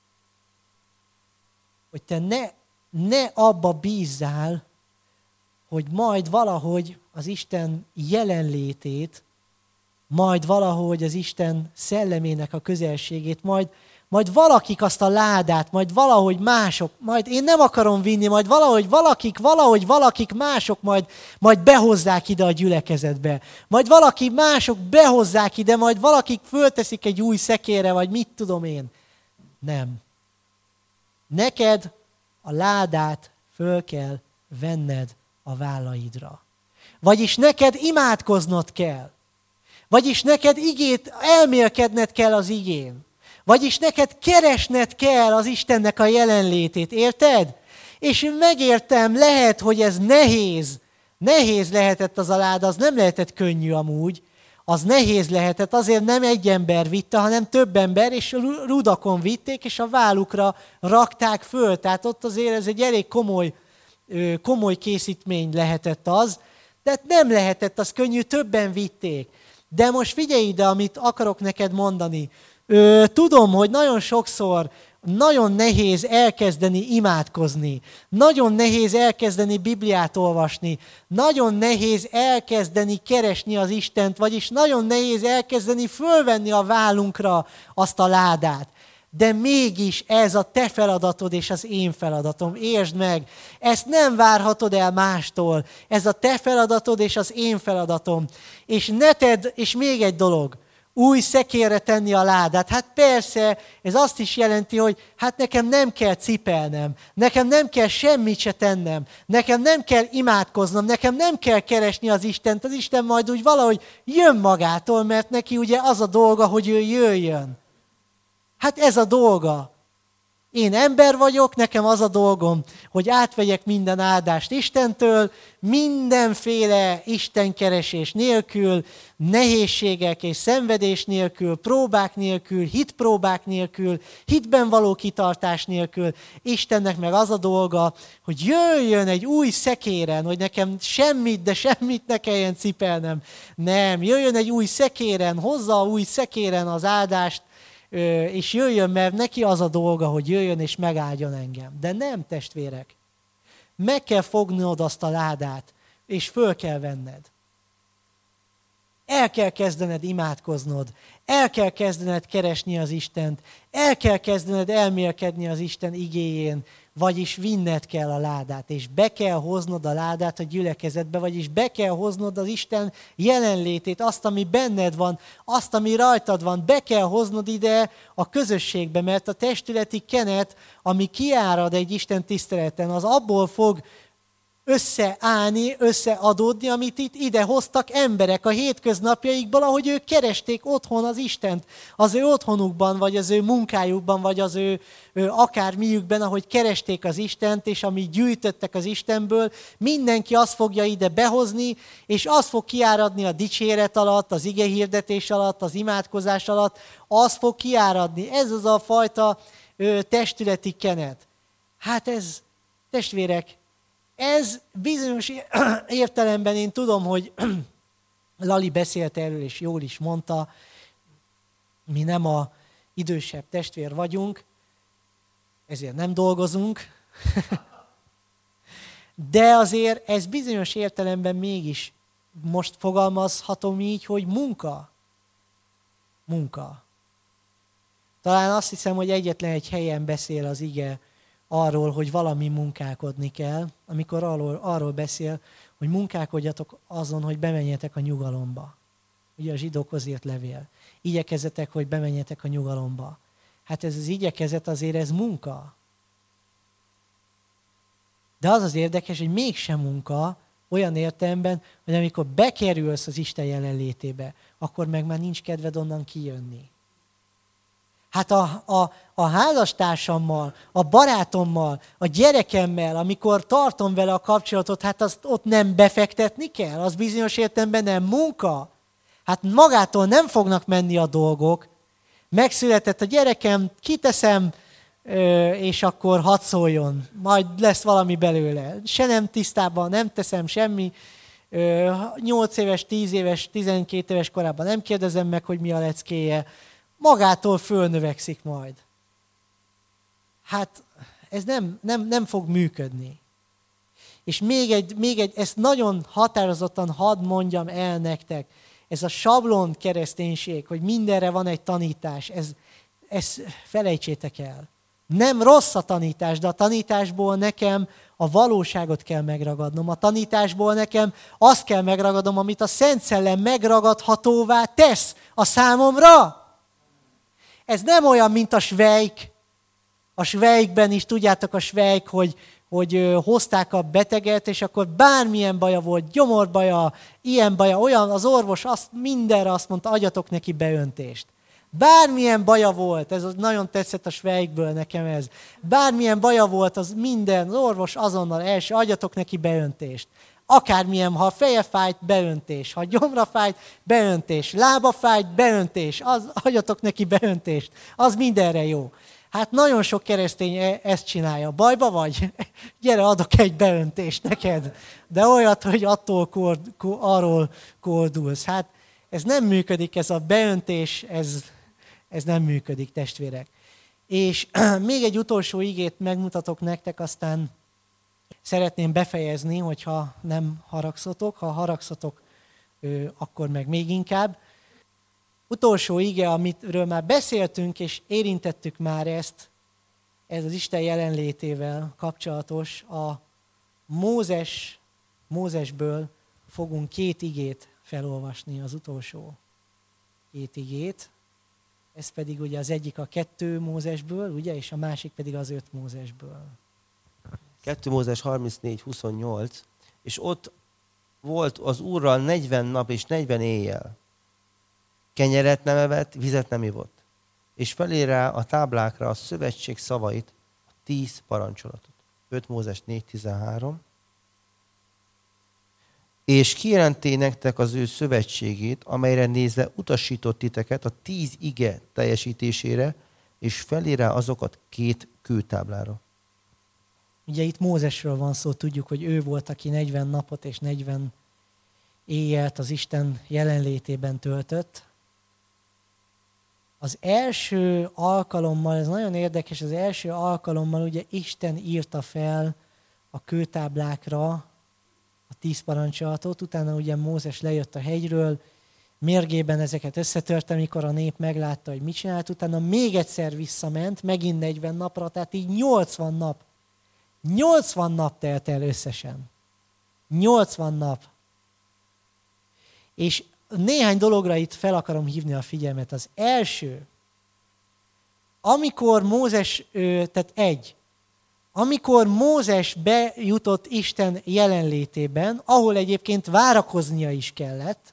te ne abba bízzál, hogy majd valahogy az Isten jelenlétét, majd valahogy az Isten szellemének a közelségét, majd valakik azt a ládát, majd valahogy mások, majd én nem akarom vinni, majd valahogy valakik mások majd behozzák ide a gyülekezetbe. Majd valaki mások behozzák ide, majd valakik fölteszik egy új szekérre, vagy mit tudom én. Nem. Neked a ládát föl kell venned a vállaidra. Vagyis neked imádkoznod kell. Vagyis neked elmélkedned kell az igén. Vagyis neked keresned kell az Istennek a jelenlétét, érted? És megértem, lehet, hogy ez nehéz. Nehéz lehetett az a láda, az nem lehetett könnyű amúgy. Az nehéz lehetett, azért nem egy ember vitte, hanem több ember, és rudakon vitték, és a vállukra rakták föl. Tehát ott azért ez egy elég komoly készítmény lehetett az, de nem lehetett, az könnyű, többen vitték. De most figyelj ide, amit akarok neked mondani. Tudom, hogy nagyon sokszor nagyon nehéz elkezdeni imádkozni, nagyon nehéz elkezdeni Bibliát olvasni, nagyon nehéz elkezdeni keresni az Istent, vagyis nagyon nehéz elkezdeni fölvenni a vállunkra azt a ládát. De mégis ez a te feladatod és az én feladatom. Értsd meg, ezt nem várhatod el mástól. Ez a te feladatod és az én feladatom. És ne tedd, és még egy dolog, új szekérre tenni a ládát. Hát persze, ez azt is jelenti, hogy hát nekem nem kell cipelnem, nekem nem kell semmit se tennem, nekem nem kell imádkoznom, nekem nem kell keresni az Istent, az Isten majd úgy valahogy jön magától, mert neki ugye az a dolga, hogy ő jöjjön. Hát ez a dolga. Én ember vagyok, nekem az a dolgom, hogy átvegyek minden áldást Istentől, mindenféle istenkeresés nélkül, nehézségek és szenvedés nélkül, próbák nélkül, hitpróbák nélkül, hitben való kitartás nélkül. Istennek meg az a dolga, hogy jöjjön egy új szekéren, hogy nekem semmit, de semmit ne kelljen cipelnem. Nem, jöjjön egy új szekéren, hozza a új szekéren az áldást, és jöjjön, mert neki az a dolga, hogy jöjjön és megáldjon engem. De nem, testvérek. Meg kell fognod azt a ládát, és föl kell venned. El kell kezdened imádkoznod, el kell kezdened keresni az Istent, el kell kezdened elmélkedni az Isten igéjén, vagyis vinned kell a ládát, és be kell hoznod a ládát a gyülekezetbe, vagyis be kell hoznod az Isten jelenlétét, azt, ami benned van, azt, ami rajtad van, be kell hoznod ide a közösségbe, mert a testületi kenet, ami kiárad egy Isten tiszteleten, az abból fog összeállni, összeadódni, amit itt ide hoztak emberek a hétköznapjaikból, ahogy ők keresték otthon az Istent, az ő otthonukban, vagy az ő munkájukban, vagy az ő akármiükben, ahogy keresték az Istent, és amit gyűjtöttek az Istenből, mindenki azt fogja ide behozni, és az fog kiáradni a dicséret alatt, az igehirdetés alatt, az imádkozás alatt, az fog kiáradni. Ez az a fajta testületi kenet. Hát ez, testvérek, ez bizonyos értelemben én tudom, hogy Lali beszélt erről, és jól is mondta, mi nem a idősebb testvér vagyunk, ezért nem dolgozunk, de azért ez bizonyos értelemben mégis most fogalmazhatom így, hogy munka. Munka. Talán azt hiszem, hogy egyetlen egy helyen beszél az ige arról, hogy valami munkálkodni kell, amikor arról beszél, hogy munkálkodjatok azon, hogy bemenjetek a nyugalomba. Ugye a zsidókhoz írt levél. Igyekezzetek, hogy bemenjetek a nyugalomba. Hát ez az igyekezet azért ez munka. De az az érdekes, hogy mégsem munka, olyan értelemben, hogy amikor bekerülsz az Isten jelenlétébe, akkor meg már nincs kedved onnan kijönni. Hát a házastársammal, a barátommal, a gyerekemmel, amikor tartom vele a kapcsolatot, hát azt ott nem befektetni kell, az bizonyos értelemben nem munka. Hát magától nem fognak menni a dolgok. Megszületett a gyerekem, kiteszem, és akkor hadd szóljon, majd lesz valami belőle. Se nem tisztában, nem teszem semmi. 8 éves, 10 éves, 12 éves korában nem kérdezem meg, hogy mi a leckéje. Magától fölnövekszik majd. Hát ez nem fog működni. És még egy, ezt nagyon határozottan hadd mondjam el nektek, ez a sablon kereszténység, hogy mindenre van egy tanítás, ezt felejtsétek el. Nem rossz a tanítás, de a tanításból nekem a valóságot kell megragadnom. A tanításból nekem azt kell megragadnom, amit a Szent Szellem megragadhatóvá tesz a számomra. Ez nem olyan, mint a svejk. A svejkben is, tudjátok, a svejk, hogy hozták a beteget, és akkor bármilyen baja volt, gyomorbaja, ilyen baja, olyan, az orvos mindenre azt mondta, adjatok neki beöntést. Bármilyen baja volt, ez nagyon tetszett a svejkből nekem ez. Bármilyen baja volt, az minden, az orvos azonnal első, adjatok neki beöntést. Akármilyen, ha a feje fájt, beöntés. Ha gyomra fájt, beöntés. Lába fájt, beöntés. Adjatok neki beöntést. Az mindenre jó. Hát nagyon sok keresztény ezt csinálja. Bajba vagy? Gyere, adok egy beöntést neked. De olyat, hogy arról kordulsz. Hát ez nem működik, ez a beöntés, ez nem működik, testvérek. És még egy utolsó igét megmutatok nektek, aztán szeretném befejezni, hogyha nem haragszotok. Ha haragszotok, akkor meg még inkább. Utolsó ige, amiről már beszéltünk, és érintettük már ezt, ez az Isten jelenlétével kapcsolatos. A Mózesből fogunk 2 igét felolvasni, az utolsó. két igét. Ez pedig ugye az egyik a 2 Mózesből, ugye, és a másik pedig az 5 Mózesből. 2 Mózes 34-28, és ott volt az Úrral 40 nap és 40 éjjel. Kenyeret nem evett, vizet nem ivott. És felé rá a táblákra a szövetség szavait, a 10 parancsolatot. 5 Mózes 4.13. És kijelenti nektek az ő szövetségét, amelyre nézve utasított titeket a 10 ige teljesítésére, és felé rá azokat 2 kőtáblára. Ugye itt Mózesről van szó, tudjuk, hogy ő volt, aki 40 napot és 40 éjjelt az Isten jelenlétében töltött. Az első alkalommal, ez nagyon érdekes, az első alkalommal ugye Isten írta fel a kőtáblákra a 10 parancsolatot, utána ugye Mózes lejött a hegyről, mérgében ezeket összetörte, amikor a nép meglátta, hogy mit csinált, utána még egyszer visszament, megint 40 napra, tehát így 80 nap. 80 nap telt el összesen. 80 nap. És néhány dologra itt fel akarom hívni a figyelmet. Az első, amikor Mózes, amikor Mózes bejutott Isten jelenlétében, ahol egyébként várakoznia is kellett,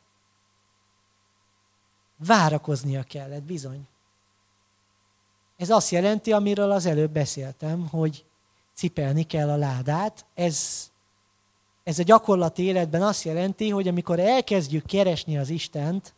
várakoznia kellett, bizony. Ez azt jelenti, amiről az előbb beszéltem, hogy cipelni kell a ládát. Ez a gyakorlati életben azt jelenti, hogy amikor elkezdjük keresni az Istent,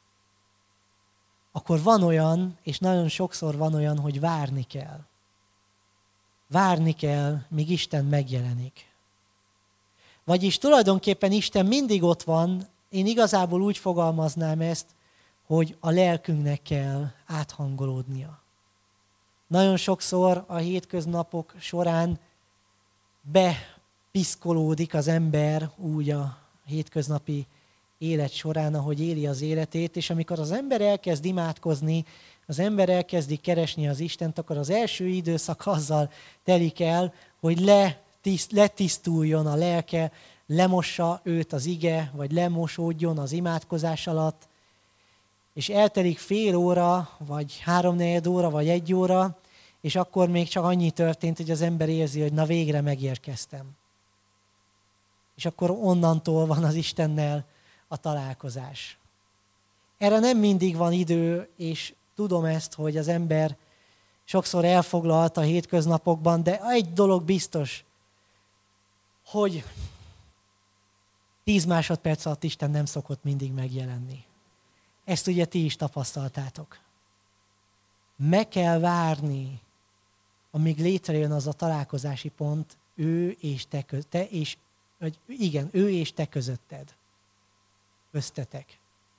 akkor van olyan, és nagyon sokszor van olyan, hogy várni kell. Várni kell, míg Isten megjelenik. Vagyis tulajdonképpen Isten mindig ott van, én igazából úgy fogalmaznám ezt, hogy a lelkünknek kell áthangolódnia. Nagyon sokszor a hétköznapok során bepiszkolódik az ember úgy a hétköznapi élet során, ahogy éli az életét, és amikor az ember elkezd imádkozni, az ember elkezdi keresni az Istent, akkor az első időszak azzal telik el, hogy letisztuljon a lelke, lemossa őt az ige, vagy lemosódjon az imádkozás alatt, és eltelik fél óra, vagy 3/4 óra, vagy 1 óra, és akkor még csak annyi történt, hogy az ember érzi, hogy na végre megérkeztem. És akkor onnantól van az Istennel a találkozás. Erre nem mindig van idő, és tudom ezt, hogy az ember sokszor elfoglalt a hétköznapokban, de egy dolog biztos, hogy 10 másodperc alatt Isten nem szokott mindig megjelenni. Ezt ugye ti is tapasztaltátok. Meg kell várni, amíg létrejön az a találkozási pont, ő és te közötted. Köztetek.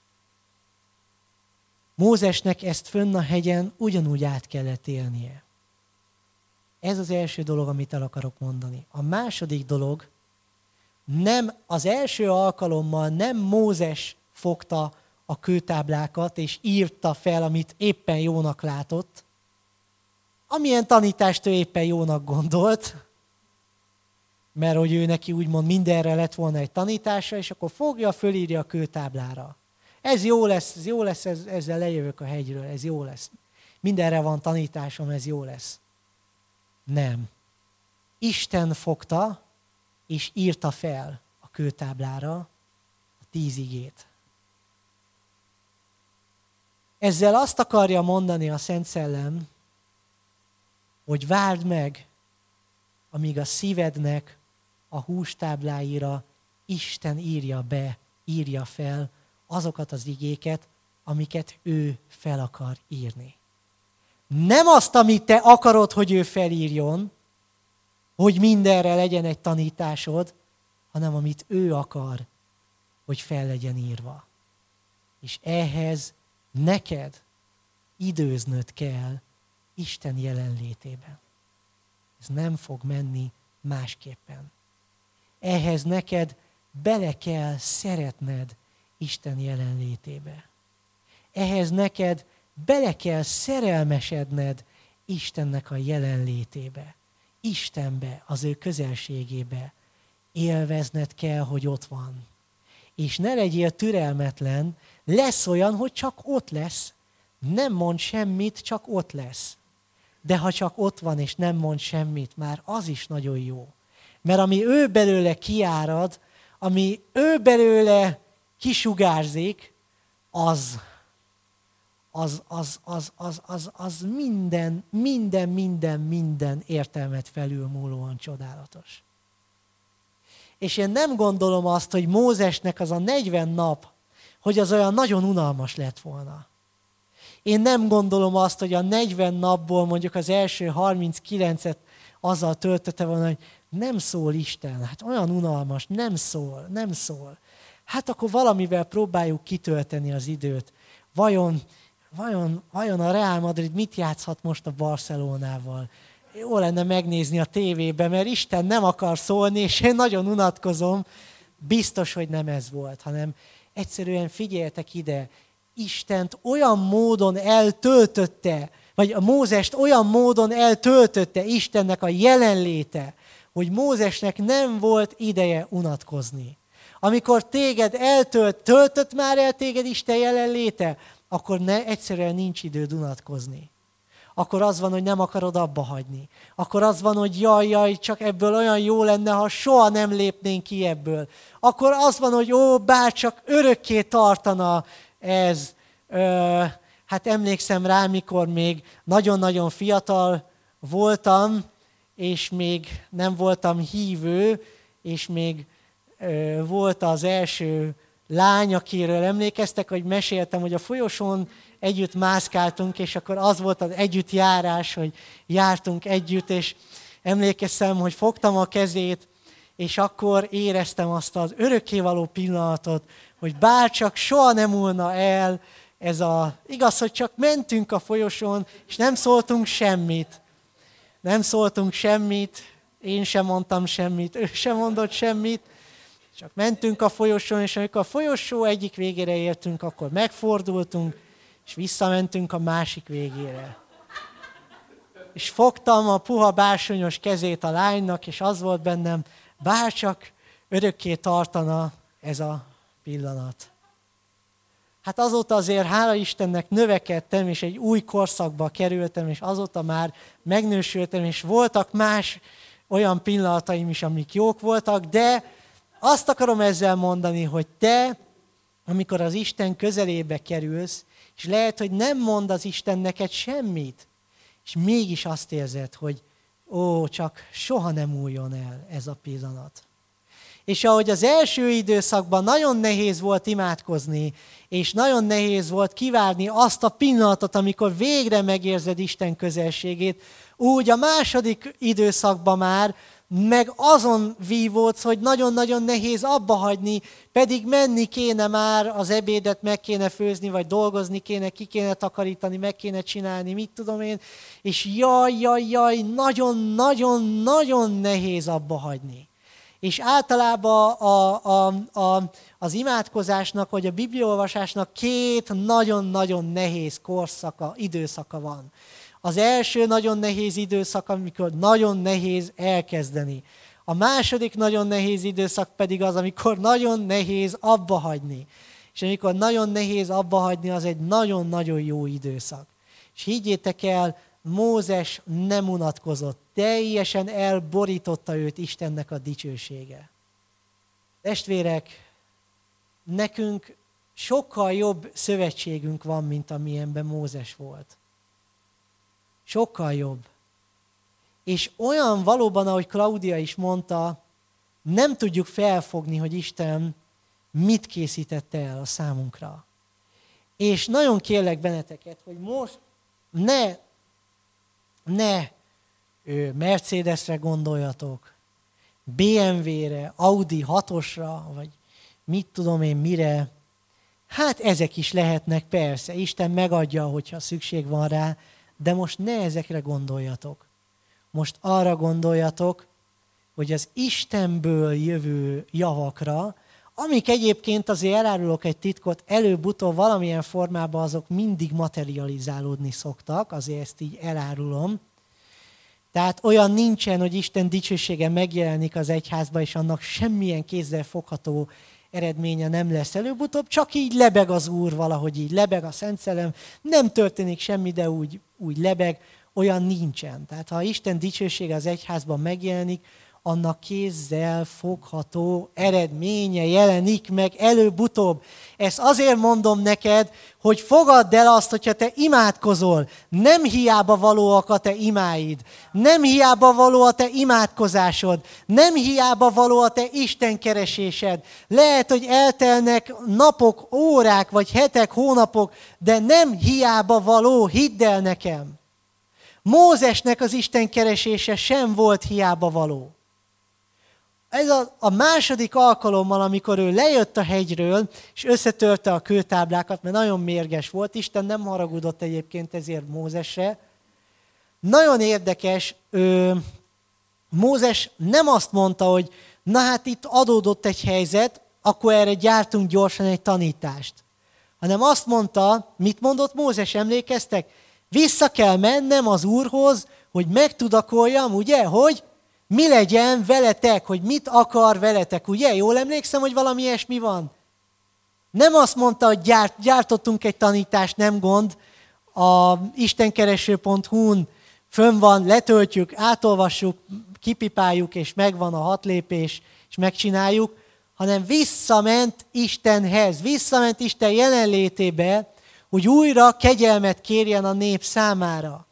Mózesnek ezt fönn a hegyen ugyanúgy át kellett élnie. Ez az első dolog, amit el akarok mondani. A második dolog, az első alkalommal nem Mózes fogta a kőtáblákat, és írta fel, amit éppen jónak látott, amilyen tanítást ő éppen jónak gondolt, mert hogy ő neki úgymond mindenre lett volna egy tanítása, és akkor fogja, fölírja a kőtáblára. Ez jó lesz, ezzel lejövök a hegyről, ez jó lesz. Mindenre van tanításom, ez jó lesz. Nem. Isten fogta, és írta fel a kőtáblára a 10 igét. Ezzel azt akarja mondani a Szent Szellem, hogy várd meg, amíg a szívednek a hústábláira Isten írja fel azokat az igéket, amiket ő fel akar írni. Nem azt, amit te akarod, hogy ő felírjon, hogy mindenre legyen egy tanításod, hanem amit ő akar, hogy fel legyen írva. És ehhez neked időznöd kell Isten jelenlétében. Ez nem fog menni másképpen. Ehhez neked bele kell szeretned Isten jelenlétébe. Ehhez neked bele kell szerelmesedned Istennek a jelenlétébe. Istenbe, az ő közelségébe. Élvezned kell, hogy ott van. és ne legyél türelmetlen, lesz olyan, hogy csak ott lesz. Nem mond semmit, csak ott lesz. De ha csak ott van, és nem mond semmit, már az is nagyon jó. Mert ami ő belőle kiárad, ami ő belőle kisugárzik, az minden értelmet felülmúlóan csodálatos. És én nem gondolom azt, hogy Mózesnek az a 40 nap, hogy az olyan nagyon unalmas lett volna. Én nem gondolom azt, hogy a 40 napból mondjuk az első 39-et azzal töltötte volna, hogy nem szól Isten, hát olyan unalmas, nem szól. Hát akkor valamivel próbáljuk kitölteni az időt. Vajon a Real Madrid mit játszhat most a Barcelonával? Jó lenne megnézni a tévében, mert Isten nem akar szólni, és én nagyon unatkozom. Biztos, hogy nem ez volt, hanem egyszerűen figyeljetek ide, Istent olyan módon eltöltötte, vagy a Mózest olyan módon eltöltötte Istennek a jelenléte, hogy Mózesnek nem volt ideje unatkozni. Amikor téged töltött már el téged Isten jelenléte, akkor egyszerűen nincs időd unatkozni. Akkor az van, hogy nem akarod abba hagyni. Akkor az van, hogy jaj, csak ebből olyan jó lenne, ha soha nem lépnénk ki ebből. Akkor az van, hogy bár csak örökké tartana ez. Hát emlékszem rá, mikor még nagyon-nagyon fiatal voltam, és még nem voltam hívő, és még volt az első lány, akiről emlékeztek, hogy meséltem, hogy a folyosón együtt mászkáltunk, és akkor az volt az együttjárás, hogy jártunk együtt, és emlékeztem, hogy fogtam a kezét, és akkor éreztem azt az örökkévaló pillanatot, hogy bárcsak soha nem múlna el igaz, hogy csak mentünk a folyosón, és nem szóltunk semmit. Nem szóltunk semmit, én sem mondtam semmit, ő sem mondott semmit, csak mentünk a folyosón, és amikor a folyosó egyik végére értünk, akkor megfordultunk, és visszamentünk a másik végére. És fogtam a puha bársonyos kezét a lánynak, és az volt bennem, bárcsak örökké tartana ez a pillanat. Hát azóta azért, hála Istennek növekedtem, és egy új korszakba kerültem, és azóta már megnősültem, és voltak más olyan pillanataim is, amik jók voltak, de azt akarom ezzel mondani, hogy te, amikor az Isten közelébe kerülsz, és lehet, hogy nem mond az Isten neked semmit, és mégis azt érzed, hogy csak soha nem múljon el ez a pillanat. És ahogy az első időszakban nagyon nehéz volt imádkozni, és nagyon nehéz volt kivárni azt a pillanatot, amikor végre megérzed Isten közelségét, úgy a második időszakban már meg azon vívódsz, hogy nagyon-nagyon nehéz abba hagyni, pedig menni kéne már, az ebédet meg kéne főzni, vagy dolgozni kéne, ki kéne takarítani, meg kéne csinálni, mit tudom én, és jaj, nagyon-nagyon nehéz abba hagyni. És általában az imádkozásnak, vagy a bibliaolvasásnak két nagyon-nagyon nehéz időszaka van. Az első nagyon nehéz időszak, amikor nagyon nehéz elkezdeni. A második nagyon nehéz időszak pedig az, amikor nagyon nehéz abba hagyni. És amikor nagyon nehéz abba hagyni, az egy nagyon-nagyon jó időszak. És higgyétek el, Mózes nem unatkozott, teljesen elborította őt Istennek a dicsősége. Testvérek, nekünk sokkal jobb szövetségünk van, mint amilyenben Mózes volt. Sokkal jobb. És olyan valóban, ahogy Klaudia is mondta, nem tudjuk felfogni, hogy Isten mit készítette el a számunkra. És nagyon kérlek benneteket, hogy most ne Mercedesre gondoljatok, BMW-re, Audi 6-osra, vagy mit tudom én mire. Hát ezek is lehetnek, persze, Isten megadja, hogyha szükség van rá, de most ne ezekre gondoljatok. Most arra gondoljatok, hogy az Istenből jövő javakra, amik egyébként azért elárulok egy titkot, előbb-utóbb valamilyen formában azok mindig materializálódni szoktak, azért ezt így elárulom. Tehát olyan nincsen, hogy Isten dicsősége megjelenik az egyházba, és annak semmilyen kézzel fogható eredménye nem lesz előbb-utóbb, csak így lebeg az Úr valahogy, így lebeg a Szent Szellem, nem történik semmi, de úgy lebeg, olyan nincsen. Tehát ha Isten dicsősége az egyházban megjelenik, annak kézzel fogható eredménye jelenik meg előbb-utóbb. Ezt azért mondom neked, hogy fogadd el azt, hogyha te imádkozol. Nem hiába valóak a te imáid. Nem hiába való a te imádkozásod. Nem hiába való a te Isten keresésed. Lehet, hogy eltelnek napok, órák, vagy hetek, hónapok, de nem hiába való, hidd el nekem. Mózesnek az Isten keresése sem volt hiába való. Ez a második alkalommal, amikor ő lejött a hegyről, és összetörte a kőtáblákat, mert nagyon mérges volt, Isten nem haragudott egyébként ezért Mózesre. Nagyon érdekes, Mózes nem azt mondta, hogy na hát itt adódott egy helyzet, akkor erre gyártunk gyorsan egy tanítást. Hanem azt mondta, mit mondott Mózes, emlékeztek? Vissza kell mennem az Úrhoz, hogy megtudakoljam, ugye, hogy mi legyen veletek, hogy mit akar veletek, ugye? Jól emlékszem, hogy valami ilyesmi van? Nem azt mondta, hogy gyártottunk egy tanítást, nem gond, a istenkereső.hu-n fönn van, letöltjük, átolvassuk, kipipáljuk, és megvan a 6 lépés, és megcsináljuk, hanem visszament Istenhez, visszament Isten jelenlétébe, hogy újra kegyelmet kérjen a nép számára.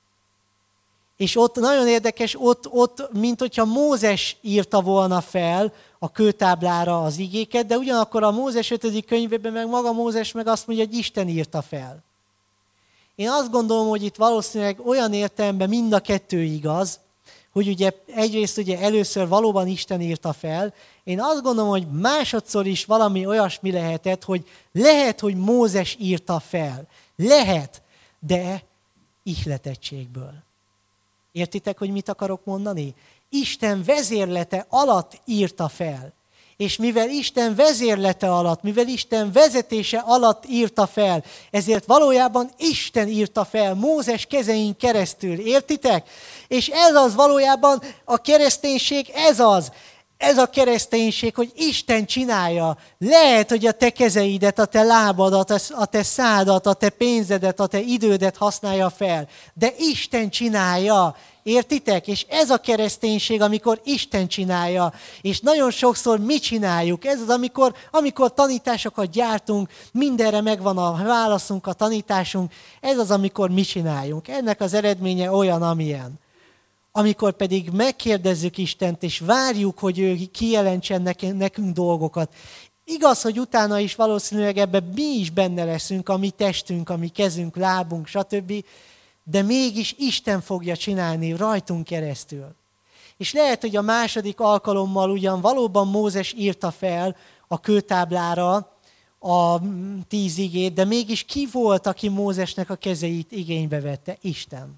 És ott nagyon érdekes, ott mint hogyha Mózes írta volna fel a kőtáblára az igéket, de ugyanakkor a Mózes 5. könyvében meg maga Mózes meg azt mondja, hogy Isten írta fel. Én azt gondolom, hogy itt valószínűleg olyan értelemben mind a kettő igaz, hogy ugye egyrészt ugye először valóban Isten írta fel, én azt gondolom, hogy másodszor is valami olyasmi lehetett, hogy Mózes írta fel. Lehet, de ihletettségből. Értitek, hogy mit akarok mondani? Isten vezérlete alatt írta fel. És mivel Isten vezérlete alatt, mivel Isten vezetése alatt írta fel, ezért valójában Isten írta fel Mózes kezein keresztül. Értitek? És ez az valójában a kereszténység, ez a kereszténység, hogy Isten csinálja. Lehet, hogy a te kezeidet, a te lábadat, a te szádat, a te pénzedet, a te idődet használja fel. De Isten csinálja. Értitek? És ez a kereszténység, amikor Isten csinálja. És nagyon sokszor mi csináljuk. Ez az, amikor tanításokat gyártunk, mindenre megvan a válaszunk, a tanításunk. Ez az, amikor mi csináljunk. Ennek az eredménye olyan, amilyen. Amikor pedig megkérdezzük Istent, és várjuk, hogy ő kijelentsen nekünk dolgokat. Igaz, hogy utána is valószínűleg ebben mi is benne leszünk, a mi testünk, a mi kezünk, lábunk, stb., de mégis Isten fogja csinálni rajtunk keresztül. És lehet, hogy a második alkalommal ugyan valóban Mózes írta fel a kőtáblára a 10 igét, de mégis ki volt, aki Mózesnek a kezeit igénybe vette? Isten.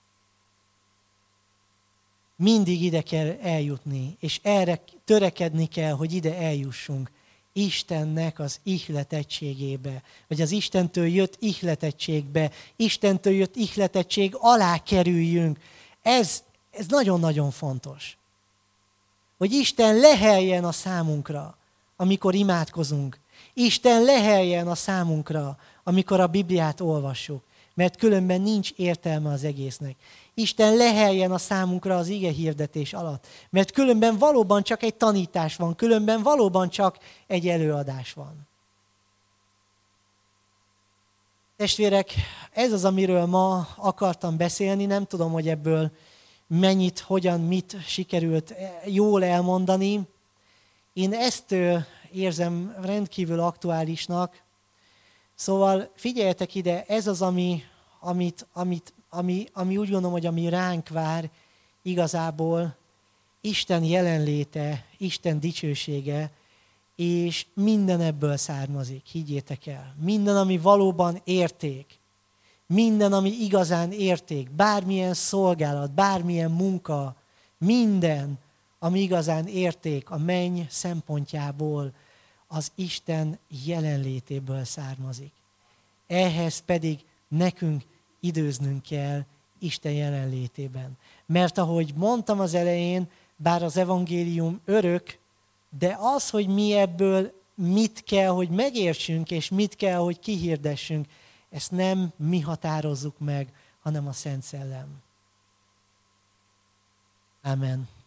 Mindig ide kell eljutni, és erre törekedni kell, hogy ide eljussunk. Istennek az ihletettségébe, vagy az Istentől jött ihletettségbe, Istentől jött ihletettség alá kerüljünk. Ez nagyon-nagyon fontos. Hogy Isten leheljen a számunkra, amikor imádkozunk. Isten leheljen a számunkra, amikor a Bibliát olvassuk, mert különben nincs értelme az egésznek. Isten leheljen a számunkra az ige hirdetés alatt, mert különben valóban csak egy tanítás van, különben valóban csak egy előadás van. Testvérek, ez az, amiről ma akartam beszélni, nem tudom, hogy ebből mennyit, hogyan, mit sikerült jól elmondani. Én ezt érzem rendkívül aktuálisnak. Szóval figyeljetek ide, ez az, ami úgy gondolom, hogy ami ránk vár igazából, Isten jelenléte, Isten dicsősége, és minden ebből származik, higgyétek el. Minden, ami valóban érték, minden, ami igazán érték, bármilyen szolgálat, bármilyen munka, minden, ami igazán érték a menny szempontjából, az Isten jelenlétéből származik. Ehhez pedig nekünk időznünk kell Isten jelenlétében. Mert ahogy mondtam az elején, bár az evangélium örök, de az, hogy mi ebből mit kell, hogy megértsünk, és mit kell, hogy kihirdessünk, ezt nem mi határozzuk meg, hanem a Szent Szellem. Amen.